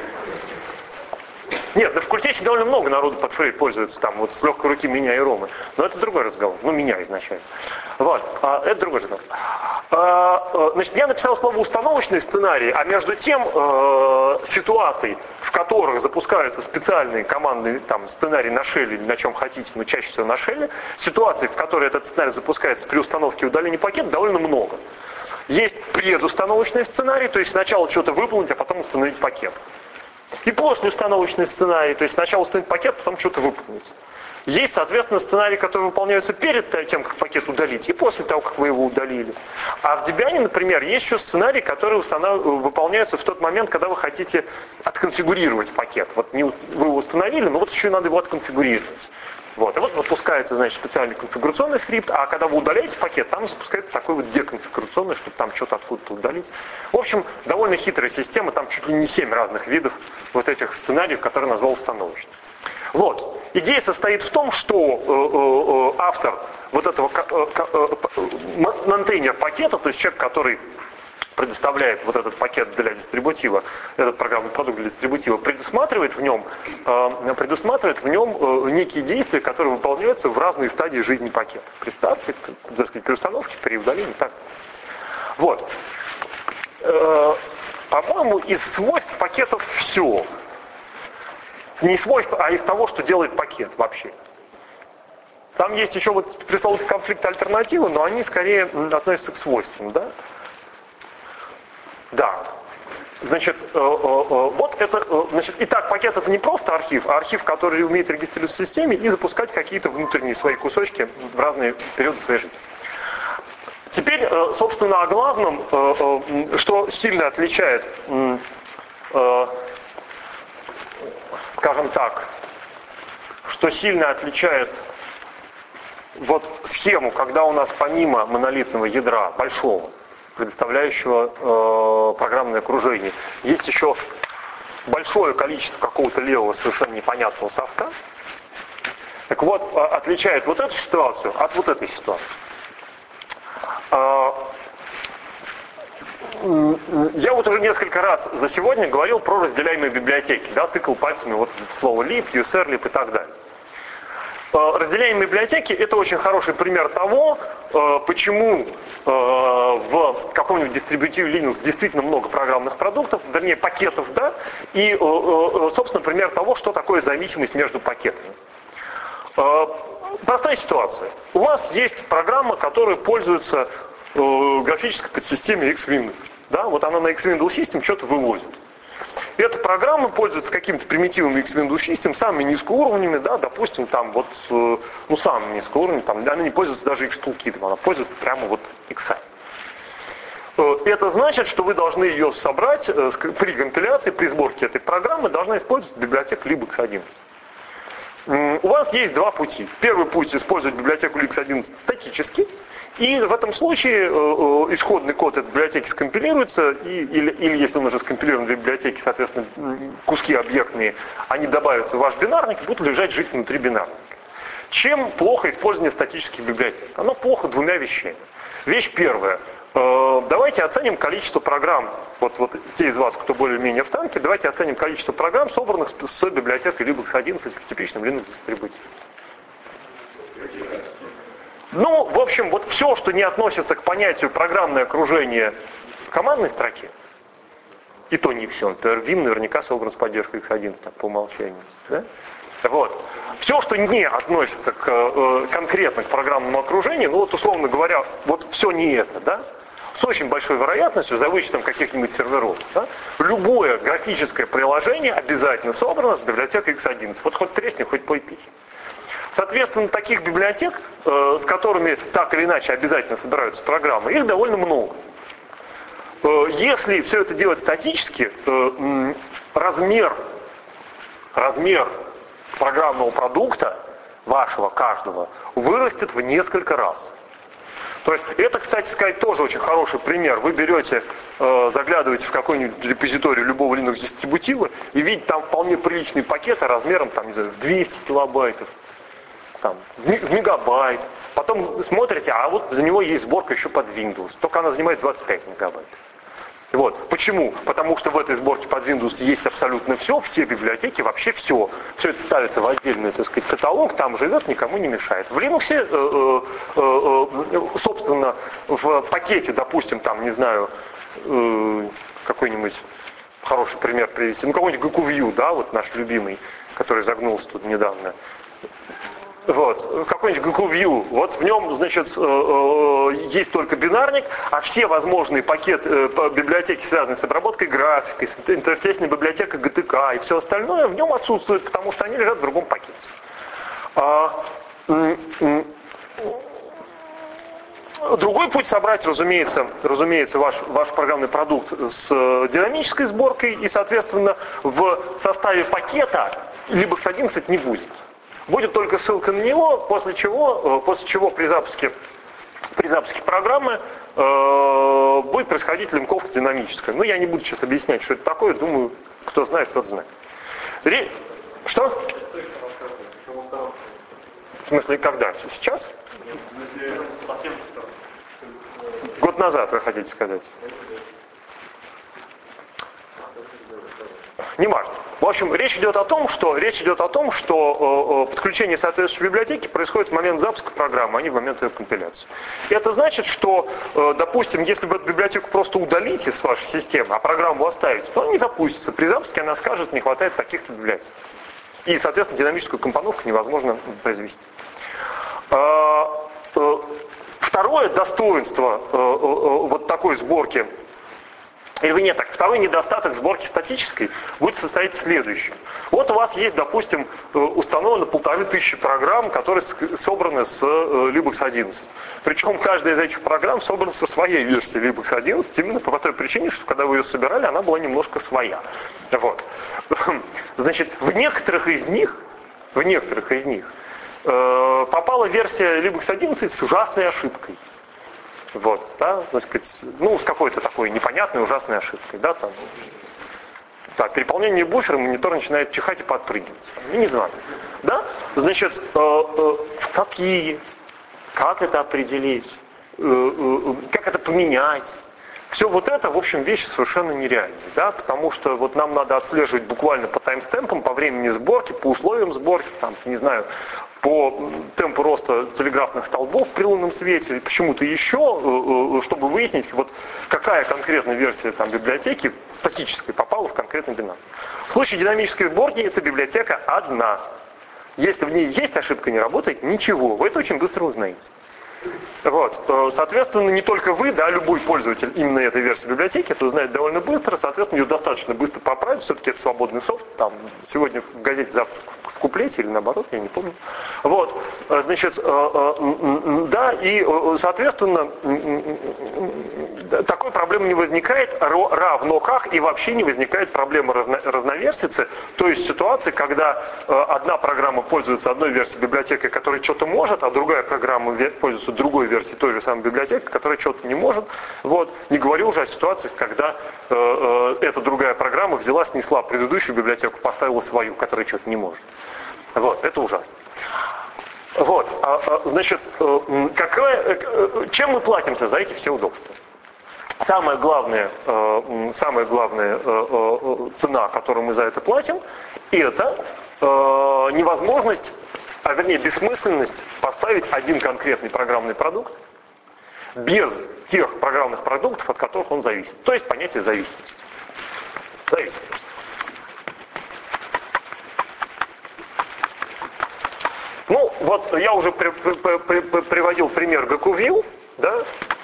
Нет, на факультете довольно много народу под Фрейд пользуется, там, вот с легкой руки меня и Ромы. Но это другой разговор. Ну, меня изначально. Вот, а, это другой разговор. А, а, значит, я написал слово «установочный сценарий», а между тем э, ситуаций, в которых запускаются специальные командные там, сценарии на шелле или на чем хотите, но чаще всего на шелле, ситуаций, в которые этот сценарий запускается при установке и удалении пакета, довольно много. Есть предустановочный сценарий, то есть сначала что-то выполнить, а потом установить пакет. И после установочный сценарий, то есть сначала установить пакет, потом что-то выполнить. Есть, соответственно, сценарии, которые выполняются перед тем, как пакет удалить, и после того, как вы его удалили. А в Debian, например, есть еще сценарий, который установ... выполняется в тот момент, когда вы хотите отконфигурировать пакет. Вот не... вы его установили, но вот еще надо его отконфигурировать. Вот. И вот запускается, значит, специальный конфигурационный скрипт, а когда вы удаляете пакет, там запускается такой вот деконфигурационный, чтобы там что-то откуда-то удалить. В общем, довольно хитрая система, там чуть ли не семь разных видов вот этих сценариев, которые назвал установочным. Вот. Идея состоит в том, что э, э, автор вот этого э, э, монтейнер пакета, то есть человек, который предоставляет вот этот пакет для дистрибутива, этот программный продукт для дистрибутива, предусматривает в нем, э, предусматривает в нем э, некие действия, которые выполняются в разные стадии жизни пакета. При старте, так сказать, при установке, при удалении, так. Вот. Э, по-моему, из свойств пакетов все. Не из свойств, а из того, что делает пакет вообще. Там есть еще вот пресловутый конфликт альтернативы, но они скорее относятся к свойствам, да? Да. Значит, э, э, э, вот это, э, значит, итак, пакет это не просто архив, а архив, который умеет регистрироваться в системе и запускать какие-то внутренние свои кусочки в разные периоды своей жизни. Теперь, э, собственно, о главном, э, э, что сильно отличает, э, скажем так, что сильно отличает вот схему, когда у нас помимо монолитного ядра большого, предоставляющего э, программное окружение, есть еще большое количество какого-то левого совершенно непонятного софта. Так вот, э, отличает вот эту ситуацию от вот этой ситуации. Э, я вот уже несколько раз за сегодня говорил про разделяемые библиотеки, да, тыкал пальцами вот слово lib, userlib и так далее. Разделяемые библиотеки — это очень хороший пример того, почему в каком-нибудь дистрибутиве Linux действительно много программных продуктов, вернее пакетов, да, и, собственно, пример того, что такое зависимость между пакетами. Простая ситуация. У вас есть программа, которая пользуется графической подсистеме X-Windows. Да, вот она на X-Windows System что-то выводит. И эта программа пользуется какими-то примитивами X-Windows System, самыми низкоуровнями, да, допустим, там вот, ну, самыми низкоуровнями, там, она не пользуется даже X-Toolkit, она пользуется прямо вот X. Это значит, что вы должны ее собрать при компиляции, при сборке этой программы, должна использовать библиотеку lib икс одиннадцать. У вас есть два пути. Первый путь — использовать библиотеку икс одиннадцать статически, и в этом случае э, э, исходный код этой библиотеки скомпилируется, и, или, или если он уже скомпилирован для библиотеки, соответственно, куски объектные, они добавятся в ваш бинарник и будут лежать жить внутри бинарника. Чем плохо использование статических библиотек? Оно плохо двумя вещами. Вещь первая. Э, давайте оценим количество программ, вот, вот те из вас, кто более-менее в танке, давайте оценим количество программ, собранных с, с библиотекой lib икс одиннадцать в типичном Linux дистрибутиве. Ну, в общем, вот все, что не относится к понятию программное окружение в командной строке, и то не все. Например, Vim наверняка собран с поддержкой икс одиннадцать так, по умолчанию. Да? Вот. Все, что не относится к, э, конкретно к программному окружению, ну вот условно говоря, вот все не это, да, с очень большой вероятностью, за вычетом каких-нибудь серверов, да, любое графическое приложение обязательно собрано с библиотекой икс одиннадцать. Вот хоть тресни, хоть пой песни. Соответственно, таких библиотек, э, с которыми так или иначе обязательно собираются программы, их довольно много. Если все это делать статически, размер, размер программного продукта вашего, каждого, вырастет в несколько раз. То есть это, кстати сказать, тоже очень хороший пример. Вы берете, заглядываете в какой-нибудь репозиторий любого Linux-дистрибутива и видите там вполне приличные пакеты размером там, не знаю, в двести килобайтов, там, в мегабайт. Потом смотрите, а вот за него есть сборка еще под Windows, только она занимает двадцать пять мегабайт. Вот. Почему? Потому что в этой сборке под Windows есть абсолютно все, все библиотеки, вообще все. Все это ставится в отдельный, так сказать, каталог, там живет, никому не мешает. В Linux, э, э, э, собственно, в пакете, допустим, там, не знаю, э, какой-нибудь хороший пример привести, ну, какой-нибудь GQView, да, вот наш любимый, который загнулся тут недавно. Вот, какой-нибудь GQView, вот в нем, значит, есть только бинарник, а все возможные пакеты, библиотеки, связанные с обработкой графикой, с интерфейсной библиотекой джи ти кей и все остальное в нем отсутствует, потому что они лежат в другом пакете. Другой путь собрать, разумеется, разумеется ваш, ваш программный продукт с динамической сборкой, и, соответственно, в составе пакета либо икс одиннадцать не будет. Будет только ссылка на него, после чего, после чего при запуске, при запуске программы э, будет происходить линковка динамическая. Ну, я не буду сейчас объяснять, что это такое, думаю, кто знает, тот знает. Ре... Что? В смысле, когда? Сейчас? Год назад, вы хотите сказать? Не важно. В общем, речь идет о том, что, речь идет о том, что э, подключение соответствующей библиотеки происходит в момент запуска программы, а не в момент ее компиляции. И это значит, что, э, допустим, если вы эту библиотеку просто удалите с вашей системы, а программу оставите, то она не запустится. При запуске она скажет, не хватает таких-то библиотек. И, соответственно, динамическую компоновку невозможно произвести. Э, э, второе достоинство э, э, вот такой сборки, или нет, так, второй недостаток сборки статической будет состоять в следующем. Вот у вас есть, допустим, установлено полторы тысячи программ, которые собраны с LibX одиннадцать. Причем каждая из этих программ собрана со своей версией LibX одиннадцать, именно по той причине, что когда вы ее собирали, она была немножко своя. Вот. Значит, в некоторых из них, в некоторых из них э, попала версия LibX одиннадцать с ужасной ошибкой. Вот, да, так сказать, ну, с какой-то такой непонятной, ужасной ошибкой, да, там, да, переполнение буфера, монитор начинает чихать и подпрыгивать, я не знаю, да, значит, э, э, какие, как это определить, э, э, как это поменять, все вот это, в общем, вещи совершенно нереальные, да, потому что вот нам надо отслеживать буквально по таймстемпам, по времени сборки, по условиям сборки, там, не знаю, по темпу роста телеграфных столбов при лунном свете, почему-то еще, чтобы выяснить, вот какая конкретная версия там, библиотеки статической попала в конкретный бинар. В случае динамической сборки эта библиотека одна. Если в ней есть ошибка, не работает, ничего. Вы это очень быстро узнаете. Вот. Соответственно, не только вы, да, любой пользователь именно этой версии библиотеки это узнает довольно быстро, соответственно, ее достаточно быстро поправить, все-таки это свободный софт, там, сегодня в газете, завтра в куплете или наоборот, я не помню. Вот, значит, да, и, соответственно, такой проблемы не возникает, равно как и вообще не возникает проблемы разноверсицы, то есть ситуации, когда одна программа пользуется одной версией библиотеки, которая что-то может, а другая программа пользуется другой версией той же самой библиотеки, которая что-то не может. Вот. Не говорю уже о ситуациях, когда э, э, эта другая программа взяла, снесла предыдущую библиотеку, поставила свою, которая что-то не может. Вот. Это ужасно. Вот. А, а, значит, э, какая, э, чем мы платимся за эти все удобства? Самая главная, э, самая главная э, э, цена, которую мы за это платим, это э, невозможность а вернее бессмысленность поставить один конкретный программный продукт без тех программных продуктов, от которых он зависит. То есть понятие зависимости. Зависимость. Ну, вот я уже при, при, при, при, приводил пример GQView, да?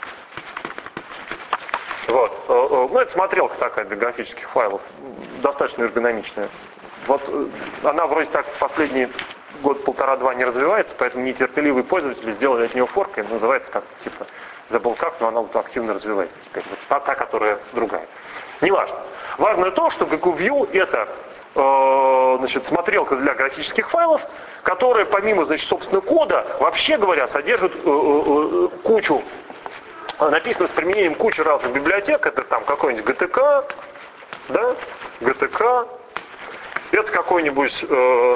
Вот. Ну, это смотрелка такая для графических файлов, достаточно эргономичная. Вот она вроде так последний год, полтора-два не развивается, поэтому нетерпеливые пользователи сделали от нее форк, и называется как-то типа, забыл как, но она вот активно развивается теперь. Вот та, та, которая другая. Неважно. Важно то, что GQView это э, значит, смотрелка для графических файлов, которая помимо, значит, собственно, кода, вообще говоря, содержит э, э, кучу, написано с применением кучи разных библиотек, это там какой-нибудь джи ти кей, да, джи ти кей, это какой-нибудь э,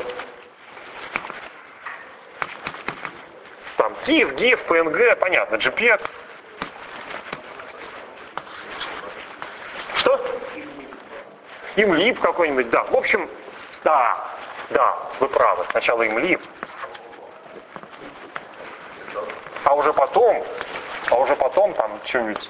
там тиф, гиф, пи эн джи, понятно, JPEG. Что? Imlib какой-нибудь, да. В общем, да, да, вы правы. Сначала Imlib, а уже потом, а уже потом там что-нибудь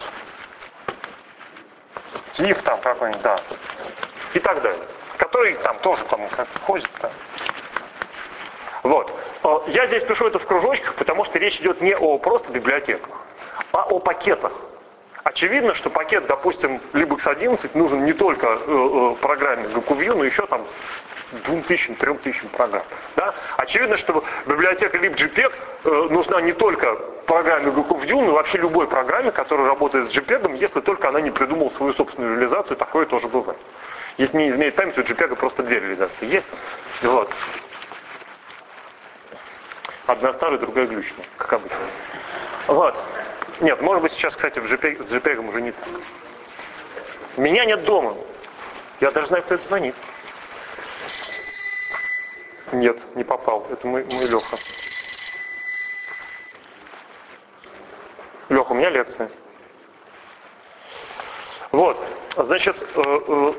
тиф там какой-нибудь, да, и так далее. Который там тоже там как ходит, да. Вот. Я здесь пишу это в кружочках, потому что речь идет не о просто библиотеках, а о пакетах. Очевидно, что пакет, допустим, Libx одиннадцать нужен не только э, э, программе GQView, но еще там двум тысячам, трем тысячам программ. Да? Очевидно, что библиотека libjpeg э, нужна не только программе GQView, но вообще любой программе, которая работает с JPEG, если только она не придумала свою собственную реализацию, такое тоже бывает. Если не изменить память, у JPEG просто две реализации есть. Вот. Одна старая, другая глючная, как обычно. Вот. Нет, может быть сейчас, кстати, в JPEG, с JPEG уже не так. Меня нет дома. Я даже знаю, кто это звонит. Нет, не попал. Это мой, мой Леха. Леха, у меня лекция. Вот. Значит, э, э,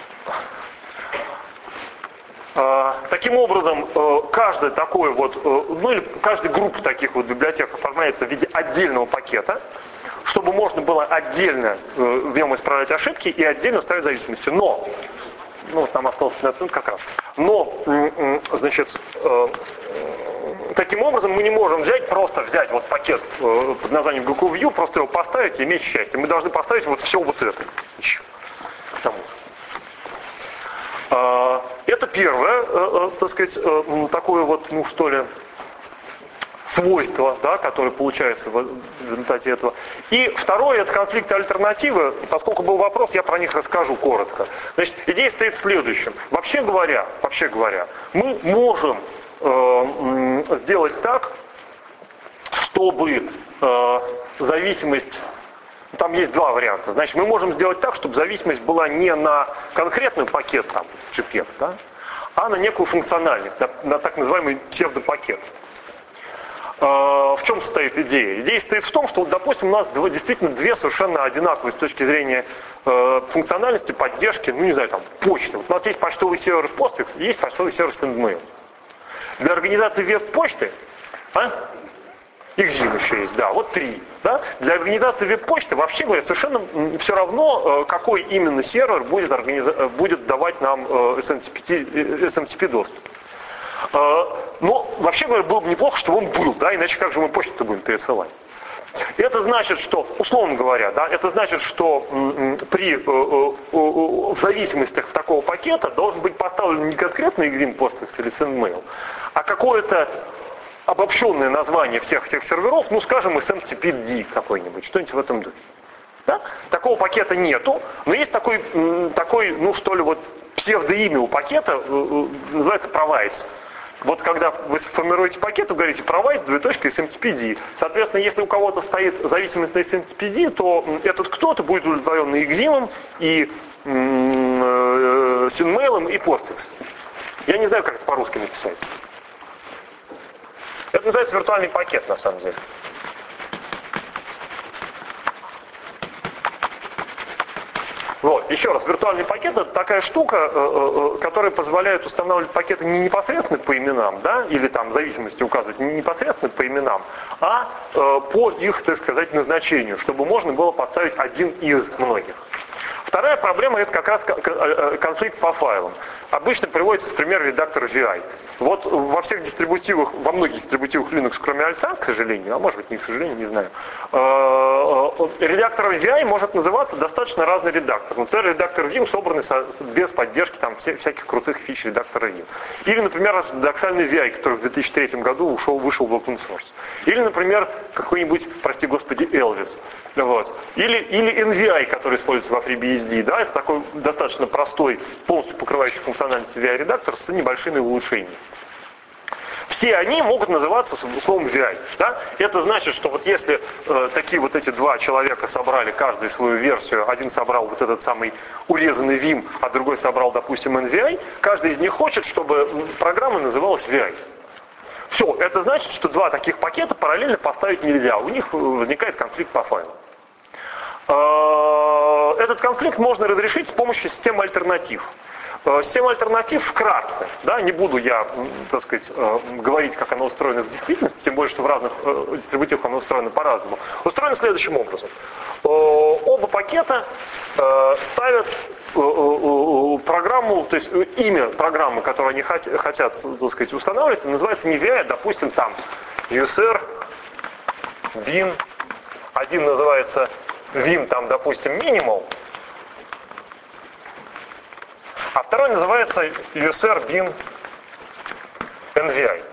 э, таким образом, э, каждый такой вот, э, ну или каждая группа таких вот библиотек оформляется в виде отдельного пакета, чтобы можно было отдельно э, в нем исправлять ошибки и отдельно ставить зависимости. Но, ну вот нам осталось пятнадцать минут как раз, но, э, э, значит, э, таким образом мы не можем взять, просто взять вот пакет э, под названием GQView, просто его поставить и иметь счастье. Мы должны поставить вот все вот это еще к тому. Э, это первое, э, э, так сказать, э, такое вот, ну что ли, свойство, да, которое получается в результате этого. И второе, это конфликты альтернативы. Поскольку был вопрос, я про них расскажу коротко. Значит, идея стоит в следующем. Вообще говоря, вообще говоря, мы можем э, сделать так, чтобы э, зависимость... Там есть два варианта. Значит, мы можем сделать так, чтобы зависимость была не на конкретный пакет, там, JPEG, да, а на некую функциональность, на, на так называемый псевдопакет. В чем состоит идея? Идея состоит в том, что, допустим, у нас действительно две совершенно одинаковые с точки зрения э, функциональности, поддержки, ну не знаю, там, почты. Вот у нас есть почтовый сервер Postfix, есть почтовый сервер SendMail. Для организации веб-почты, а? Exim еще есть, да, вот три. Да? Для организации веб-почты, вообще говоря, совершенно все равно, какой именно сервер будет, организа... будет давать нам эс эм ти пи, эс эм ти пи доступ. Но, вообще говоря, было бы неплохо, чтобы он был, да, иначе как же мы почту-то будем пересылать. Это значит, что, условно говоря, да, это значит, что при э, э, в зависимостях такого пакета должен быть поставлен не конкретный Exim, Postfix или SendMail, а какое-то обобщенное название всех этих серверов, ну, скажем, эс эм ти пи ди какой-нибудь, что-нибудь в этом духе. Да? Такого пакета нету, но есть такой, такой, ну, что ли, вот псевдоимя у пакета, называется provides. Вот когда вы формируете пакет, вы говорите provide, двоеточка, эс эм ти пи ди. Соответственно, если у кого-то стоит зависимость на эс эм ти пи ди, то этот кто-то будет удовлетворен и Exim, и SendMail, и Postfix. Я не знаю, как это по-русски написать. Это называется виртуальный пакет, на самом деле. Вот. Еще раз, виртуальный пакет — это такая штука, которая позволяет устанавливать пакеты не непосредственно по именам, да, или там в зависимости указывать не непосредственно по именам, а по их, так сказать, назначению, чтобы можно было поставить один из многих. Вторая проблема — это как раз конфликт по файлам. Обычно приводится в пример редактор ви ай. Вот во всех дистрибутивах, во многих дистрибутивах Linux, кроме Alt, к сожалению, а может быть не к сожалению, не знаю, редактором ви ай может называться достаточно разный редактор. Например, редактор Vim, собранный со, без поддержки там, вся, всяких крутых фич редактора Vim. Или, например, ортодоксальный ви ай, который в две тысячи третьем году ушел, вышел в open source. Или, например, какой-нибудь, прости господи, Elvis. Вот. Или, или эн ви ай, который используется во FreeBSD. Да, это такой достаточно простой, полностью покрывающий функциональность ви ай-редактор с небольшими улучшениями. Все они могут называться словом ви ай. Да? Это значит, что вот если э, такие вот эти два человека собрали каждый свою версию, один собрал вот этот самый урезанный Vim, а другой собрал, допустим, эн ви ай, каждый из них хочет, чтобы программа называлась ви ай. Все, это значит, что два таких пакета параллельно поставить нельзя. У них возникает конфликт по файлу. Этот конфликт можно разрешить с помощью системы альтернатив. Система альтернатив вкратце, да, не буду я, так сказать, говорить, как она устроена в действительности, тем более, что в разных дистрибутивах она устроена по-разному. Устроена следующим образом. Оба пакета ставят программу, то есть имя программы, которую они хотят, так сказать, устанавливать, называется не ви ай, а, допустим, там user bin, один называется Vim, там, допустим, minimal, а второй называется user bin эн ви ай.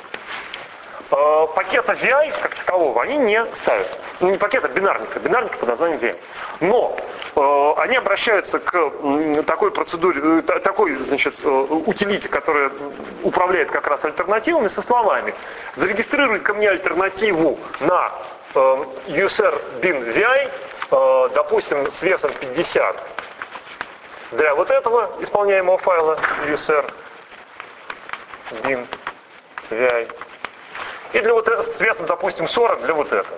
Пакета ви ай, как такового, они не ставят. Ну, не пакета, бинарника. Бинарника под названием ви ай. Но э, они обращаются к э, такой процедуре, э, такой, значит, э, утилите, которая управляет как раз альтернативами, со словами: зарегистрируй ко мне альтернативу на э, user bin ви ай, э, допустим, с весом пятьдесят для вот этого исполняемого файла user bin ви ай. И для вот этого, с весом, допустим, сорок для вот этого.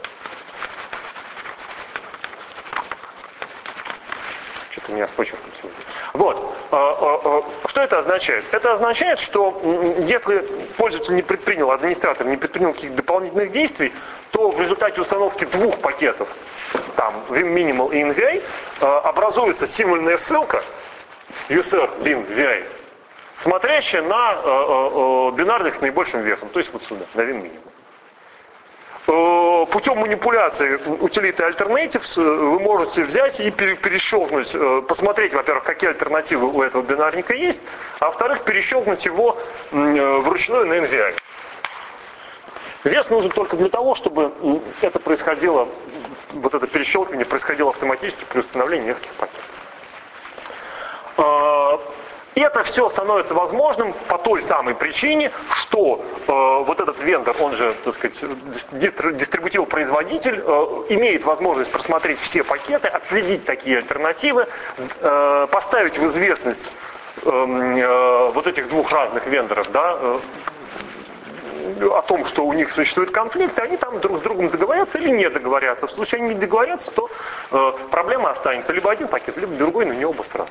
Что-то у меня с почерком сегодня. Вот. Что это означает? Это означает, что если пользователь не предпринял, администратор не предпринял каких-то дополнительных действий, то в результате установки двух пакетов, там, Vim Minimal и эн ви ай, образуется символьная ссылка user bin ви ай, смотрящая на э, э, бинарных с наибольшим весом, то есть вот сюда, на Vim Minimal. Э, путем манипуляции утилиты Alternatives вы можете взять и перещелкнуть, э, посмотреть, во-первых, какие альтернативы у этого бинарника есть, а во-вторых, перещелкнуть его э, вручную на эн ви ай. Вес нужен только для того, чтобы это происходило, вот это перещелкивание происходило автоматически при установлении нескольких пакетов. И это все становится возможным по той самой причине, что э, вот этот вендор, он же, так сказать, дистрибутив-производитель, э, имеет возможность просмотреть все пакеты, отследить такие альтернативы, э, поставить в известность э, э, вот этих двух разных вендоров, да, э, о том, что у них существует конфликт, и они там друг с другом договорятся или не договорятся. В случае они не договорятся, то э, проблема останется либо один пакет, либо другой, но не оба сразу.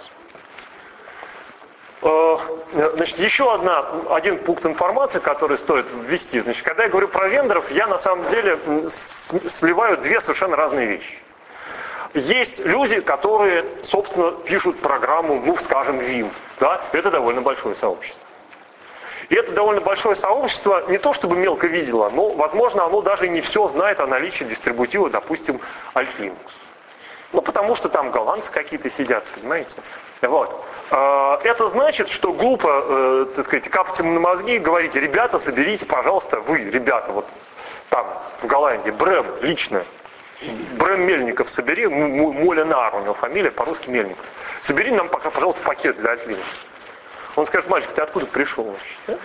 Значит, еще одна, один пункт информации, который стоит ввести. Значит, когда я говорю про вендоров, я на самом деле сливаю две совершенно разные вещи. Есть люди, которые, собственно, пишут программу, ну, скажем, Vim. Да? Это довольно большое сообщество. И это довольно большое сообщество не то чтобы мелко видело, но, возможно, оно даже не все знает о наличии дистрибутива, допустим, Alt Linux. Ну, потому что там голландцы какие-то сидят, понимаете? Вот. Это значит, что глупо, так сказать, капать им на мозги и говорить: ребята, соберите, пожалуйста, вы, ребята, вот там, в Голландии, Брэм, лично, Брэм Мельников собери, Молинар, у него фамилия, по-русски Мельников. Собери нам пока, пожалуйста, пакет для Alt Linux. Он скажет: мальчик, ты откуда пришел вообще? Да?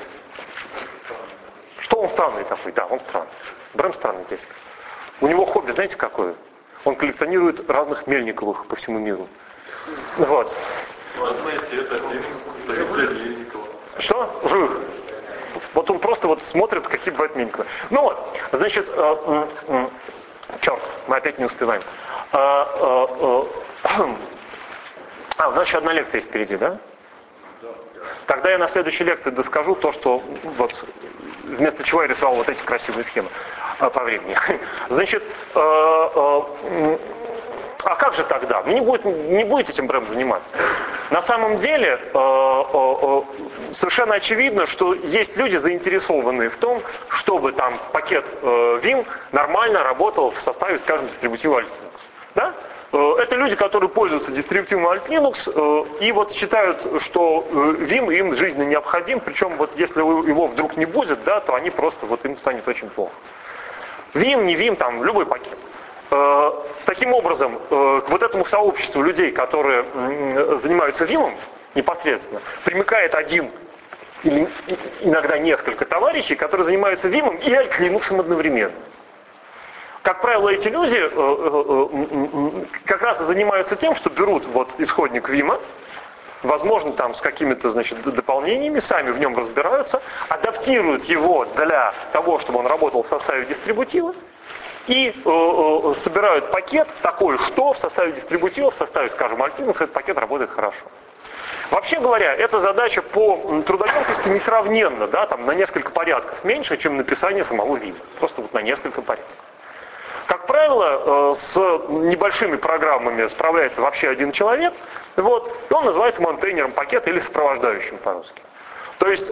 Что он странный такой? Да, он странный. Брэм странный дядька. У него хобби, знаете, какое? Он коллекционирует разных Мельниковых по всему миру. Вот. Знаете, это Мельникова. Что? Живых. Вот он просто вот смотрит, какие бывают Мельниковы. Ну вот, значит, э, э, черт, мы опять не успеваем. Э, э, э, А, у нас еще одна лекция есть впереди, да? Да. Тогда я на следующей лекции доскажу то, что вот вместо чего я рисовал вот эти красивые схемы а, по времени. Значит, э, э, а как же тогда? Вы не, будет, не будете этим прям заниматься. На самом деле э, э, э, совершенно очевидно, что есть люди, заинтересованные в том, чтобы там пакет э, Vim нормально работал в составе, скажем, дистрибутива Alt-Linux. Да? Это люди, которые пользуются дистрибутивом Alt-Linux и вот считают, что Vim им жизненно необходим, причем вот если его вдруг не будет, да, то они просто, вот им станет очень плохо. Vim, не Vim, там любой пакет. Таким образом, к вот этому сообществу людей, которые занимаются Vim непосредственно, примыкает один или иногда несколько товарищей, которые занимаются Vim и Alt-Linux одновременно. Как правило, эти люди э, э, э, как раз и занимаются тем, что берут вот исходник Vim, возможно, там с какими-то, значит, дополнениями, сами в нем разбираются, адаптируют его для того, чтобы он работал в составе дистрибутива, и э, э, собирают пакет такой, что в составе дистрибутива, в составе, скажем, Alt-Linux, этот пакет работает хорошо. Вообще говоря, эта задача по трудоемкости несравненно, да, там, на несколько порядков меньше, чем написание самого Vim. Просто вот на несколько порядков. Как правило, с небольшими программами справляется вообще один человек, вот, и он называется монтейнером пакета или сопровождающим по-русски. То есть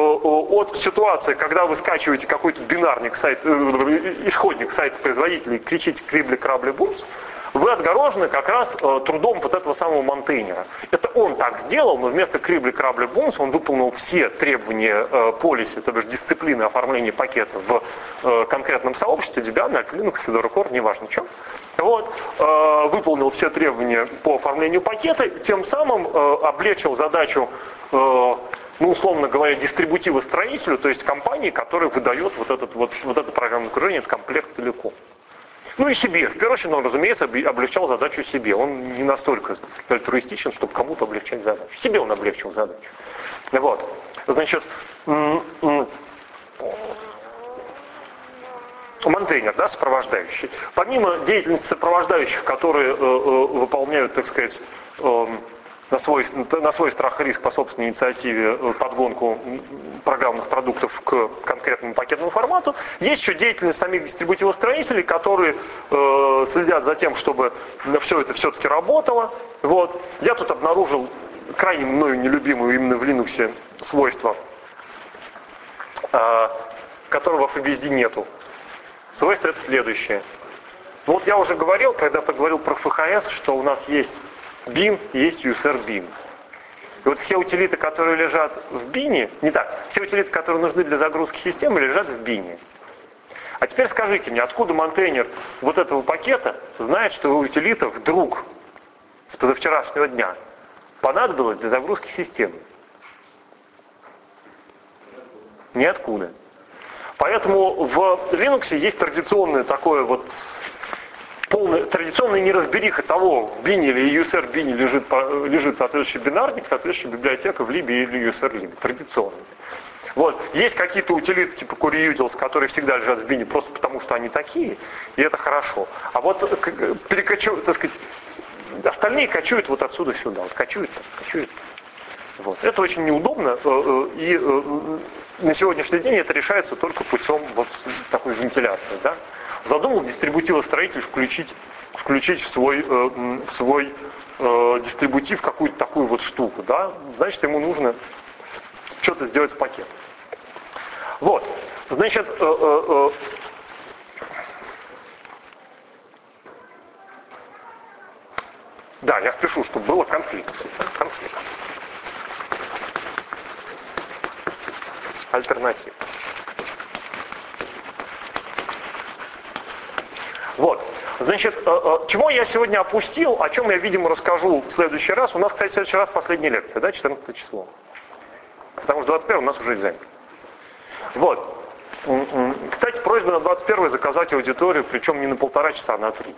от ситуации, когда вы скачиваете какой-то бинарник, сайт, исходник сайта производителя и кричите «крибли-крабли-бумс», вы отгорожены как раз трудом вот этого самого монтейнера. Это он так сделал, но вместо крибли-крабли-бумс он выполнил все требования полиси, то бишь дисциплины оформления пакета в конкретном сообществе, Debian, Alt-Linux, Fedora Core, неважно чем. Вот, выполнил все требования по оформлению пакета, тем самым облегчил задачу, ну, условно говоря, дистрибутива-строителю, то есть компании, которая выдает вот, этот, вот, вот это программное окружение, этот комплект целиком. Ну и себе. В первую очередь, он, разумеется, облегчал задачу себе. Он не настолько альтруистичен, чтобы кому-то облегчать задачу. Себе он облегчил задачу. Вот. Значит, монтейнер, да, сопровождающий. Помимо деятельности сопровождающих, которые э, э, выполняют, так сказать, э, на свой, на свой страх и риск по собственной инициативе подгонку программных продуктов к конкретному пакетному формату, есть еще деятельность самих дистрибутивостроителей, которые э, следят за тем, чтобы все это все-таки работало. Вот. Я тут обнаружил крайне мною нелюбимую именно в Linux свойство, э, которого в FreeBSD нету. Свойство это следующее. Ну, вот я уже говорил, когда поговорил про эф ха эс, что у нас есть bin, есть user-bin. И вот все утилиты, которые лежат в бине, не так, все утилиты, которые нужны для загрузки системы, лежат в бине. А теперь скажите мне, откуда монтейнер вот этого пакета знает, что утилита вдруг с позавчерашнего дня понадобилась для загрузки системы? Ниоткуда. Поэтому в Linux есть традиционное такое вот полная, традиционная неразбериха того, в бине или user-бине лежит, лежит соответствующий бинарник, соответствующая библиотека в lib или user-lib. Традиционно. Вот. Есть какие-то утилиты типа QueryUtils, которые всегда лежат в бине просто потому, что они такие, и это хорошо. А вот перекочу, так сказать, остальные кочуют вот отсюда сюда. Вот кочуют, кочуют. Вот. Это очень неудобно, и на сегодняшний день это решается только путем вот такой вентиляции. Да? Задумал дистрибутивостроитель включить, включить в свой, э, в свой э, дистрибутив какую-то такую вот штуку. Да? Значит, ему нужно что-то сделать с пакетом. Вот. Значит, э, э, э, да, я впишу, чтобы было конфликт. Конфликт. Альтернатива. Вот. Значит, чего я сегодня опустил, о чем я, видимо, расскажу в следующий раз. У нас, кстати, в следующий раз последняя лекция, да, четырнадцатое число. Потому что двадцать первое у нас уже экзамен. Вот. Кстати, просьба на двадцать первое заказать аудиторию, причем не на полтора часа, а на три.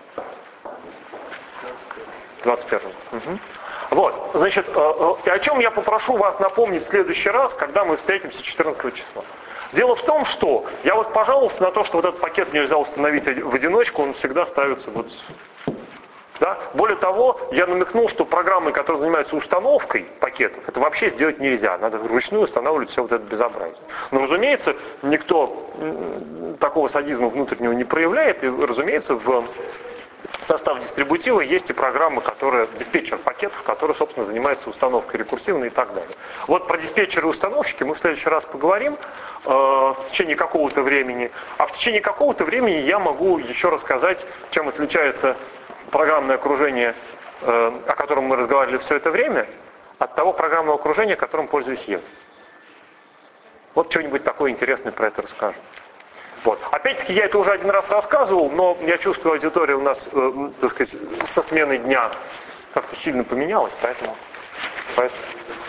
двадцать первое. Угу. Вот. Значит, и о чем я попрошу вас напомнить в следующий раз, когда мы встретимся четырнадцатого числа. Дело в том, что я вот пожаловался на то, что вот этот пакет нельзя установить в одиночку, он всегда ставится вот Да? Более того, я намекнул, что программы, которые занимаются установкой пакетов, это вообще сделать нельзя. Надо вручную устанавливать все вот это безобразие. Но, разумеется, никто такого садизма внутреннего не проявляет. И, разумеется, в состав дистрибутива есть и программы, которые, диспетчер пакетов, которые, собственно, занимаются установкой рекурсивной и так далее. Вот про диспетчеры и установщики мы в следующий раз поговорим э, в течение какого-то времени. А в течение какого-то времени я могу еще рассказать, чем отличается программное окружение, э, о котором мы разговаривали все это время, от того программного окружения, которым пользуюсь я. Вот что-нибудь такое интересное про это расскажу. Вот. Опять-таки, я это уже один раз рассказывал, но я чувствую, аудитория у нас, э, так сказать, со сменой дня как-то сильно поменялась, поэтому... поэтому...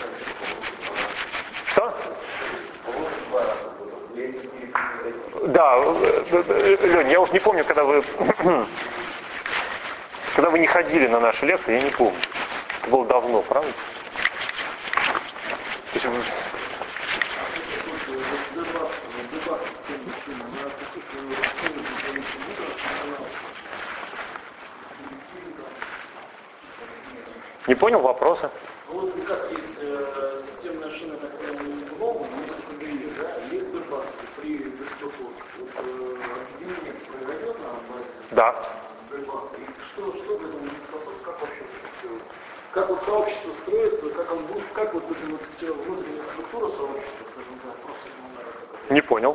Что? Да, Лень, я уж не помню, когда вы... Когда вы не ходили на наши лекции, я не помню. Это было давно, правда? Не понял вопроса? Вот как есть э, системная шина, так называемая новая, есть эс эн ди и, да, есть дебас при десктопе. Вот э, объединение произойдет на базе? Да. Что, что в этом способствует, как вообще все? Как вот сообщество строится, как он будет, как вот эта вот вся внутренняя структура сообщества, скажем так, просто ну, не понял.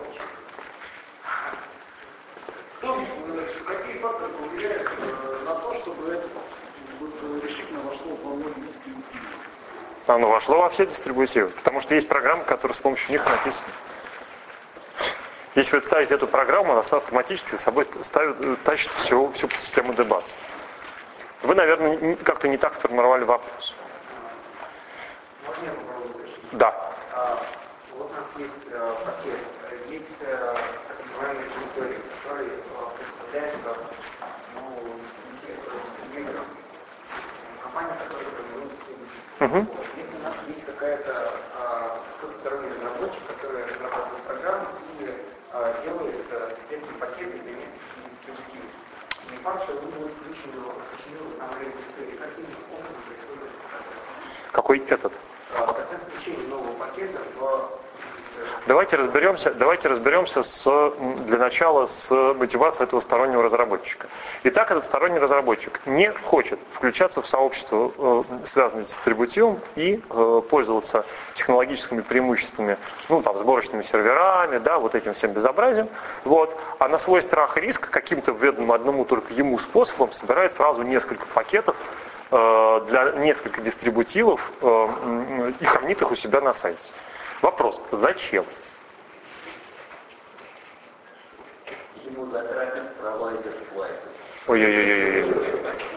Что, какие факторы повлияют э, на то, чтобы это вот, решительно вошло в волну дистрибутива? Оно вошло во все дистрибутивы, потому что есть программы, которые с помощью них написаны. Если вы ставите эту программу, она автоматически за собой ставит, тащит всю, всю систему дебас. Вы, наверное, как-то не так сформировали вопрос. Можно я попробую? Да. А, вот у нас есть а, пакет, есть а, так называемые территории, которые а, представляются ну, дистрибьютором, компания, которая формирует дистрибьютор. Угу. Если у нас есть какая-то а, какой-то сторонний разработчик, который разрабатывает программу и а, делает, соответственно, пакеты для нескольких дистрибутивов. Не факт, что он будет включен в самой истории. Каким образом происходит этот процесс? Какой этот? А, процесс включения нового пакета в... Давайте разберемся, давайте разберемся с, для начала с мотивацией этого стороннего разработчика. Итак, этот сторонний разработчик не хочет включаться в сообщество, э, связанное с дистрибутивом, и э, пользоваться технологическими преимуществами, ну, там, сборочными серверами, да, вот этим всем безобразием. Вот. А на свой страх и риск каким-то ведомым одному только ему способом собирает сразу несколько пакетов э, для нескольких дистрибутивов э, и хранит их у себя на сайте. Вопрос, зачем? Ему затратить провайдер платит. Ой-ой-ой-ой.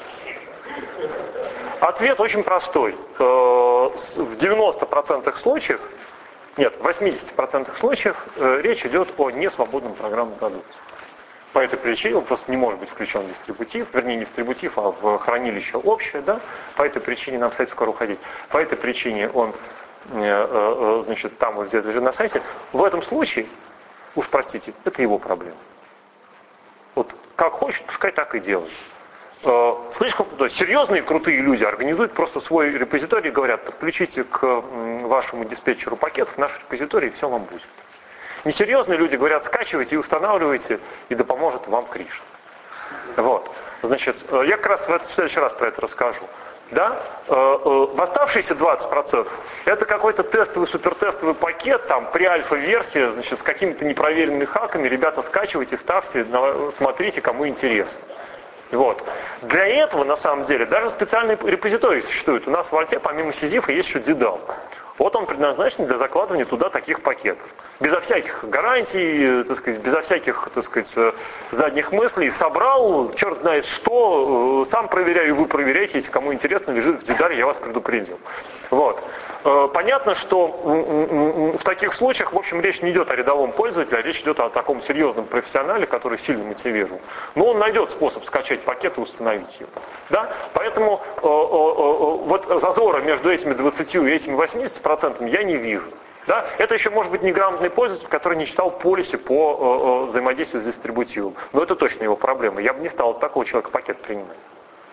Ответ очень простой. В девяноста процентах случаев, нет, в восьмидесяти процентах случаев речь идет о несвободном программном продукте. По этой причине он просто не может быть включен в дистрибутив, вернее не в дистрибутив, а в хранилище общее, да? По этой причине нам, кстати, скоро уходить. По этой причине он значит, там вот где-то лежит на сайте. В этом случае, уж простите, это его проблема. Вот как хочет, пускай так и делает. Слишком то есть, серьезные крутые люди организуют просто свой репозиторий и говорят, подключите к вашему диспетчеру пакетов наш репозиторий, и все вам будет. Несерьезные люди говорят, скачивайте и устанавливайте, и да поможет вам Кришна. Вот. Значит, я как раз в, это, в следующий раз про это расскажу. Да? В оставшиеся двадцать процентов это какой-то тестовый, супертестовый пакет, там, при альфа-версии, значит, с какими-то непроверенными хаками. Ребята, скачивайте, ставьте, смотрите, кому интересно. Вот. Для этого, на самом деле, даже специальные репозитории существуют. У нас в Альте, помимо Сизифа, есть еще Дидал. Вот он предназначен для закладывания туда таких пакетов. Безо всяких гарантий, так сказать, безо всяких, так сказать, задних мыслей. Собрал, черт знает что, сам проверяю, и вы проверяете, если кому интересно, лежит в Дидале, я вас предупредил. Вот. Понятно, что в таких случаях, в общем, речь не идет о рядовом пользователе, а речь идет о таком серьезном профессионале, который сильно мотивирован. Но он найдет способ скачать пакет и установить его. Да? Поэтому вот зазора между этими двадцатью и этими восьмидесятью процентами я не вижу. Да? Это еще может быть неграмотный пользователь, который не читал полиси по взаимодействию с дистрибутивом. Но это точно его проблема. Я бы не стал от такого человека пакет принимать.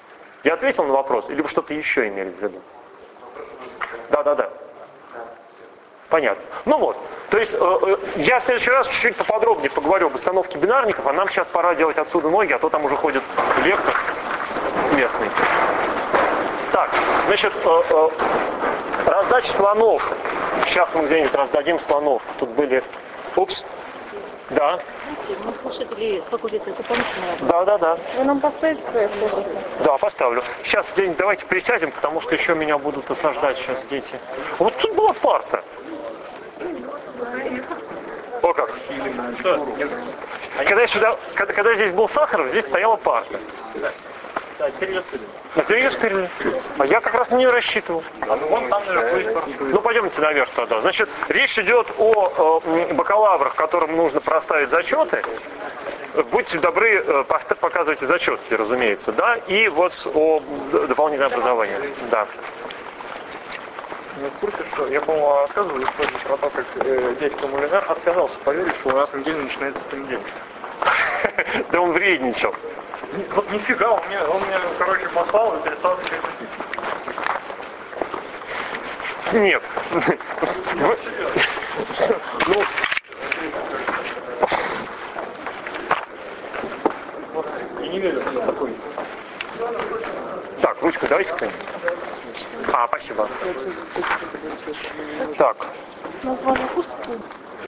Я ответил на вопрос, или вы что-то еще имели в виду? Да, да, да. Понятно. Ну вот, то есть э, я в следующий раз чуть-чуть поподробнее поговорю об установке бинарников, а нам сейчас пора делать отсюда ноги, а то там уже ходит лектор местный. Так, значит, э, э, раздача слонов. Сейчас мы где-нибудь раздадим слонов. Тут были... Упс. Да. Мы слушатели с факультета дополнительного. Да, да, да. Вы нам поставите свои фото? Да, поставлю. Сейчас где-нибудь давайте присядем, потому что еще меня будут осаждать сейчас дети. Вот тут была парта. О как. Когда, я сюда, когда, когда здесь был Сахаров, здесь стояла парта. Да, Кирилл Стырин. А Кирилл Стырин. А я как раз на нее рассчитывал. А ну вон там, наверное, будет парта. Ну пойдемте наверх тогда. Значит, речь идет о, о бакалаврах, которым нужно проставить зачеты. Будьте добры, э, пост- показывайте зачетки, разумеется, да, и вот о д- дополнительном образовании. Да. Ну, в курсе, что я, по-моему, рассказывал историю про то, как э, дядька Мулинар отказался поверить, что у нас неделя начинается в понедельник. Да он вредничал. Ни- Вот нифига, он мне, он мне, короче, послал и перестал отвечать. Нет. Вы- Ну, Я не верю, что такой. так, ручку давайте кто-нибудь. А, спасибо. Так, Название курса.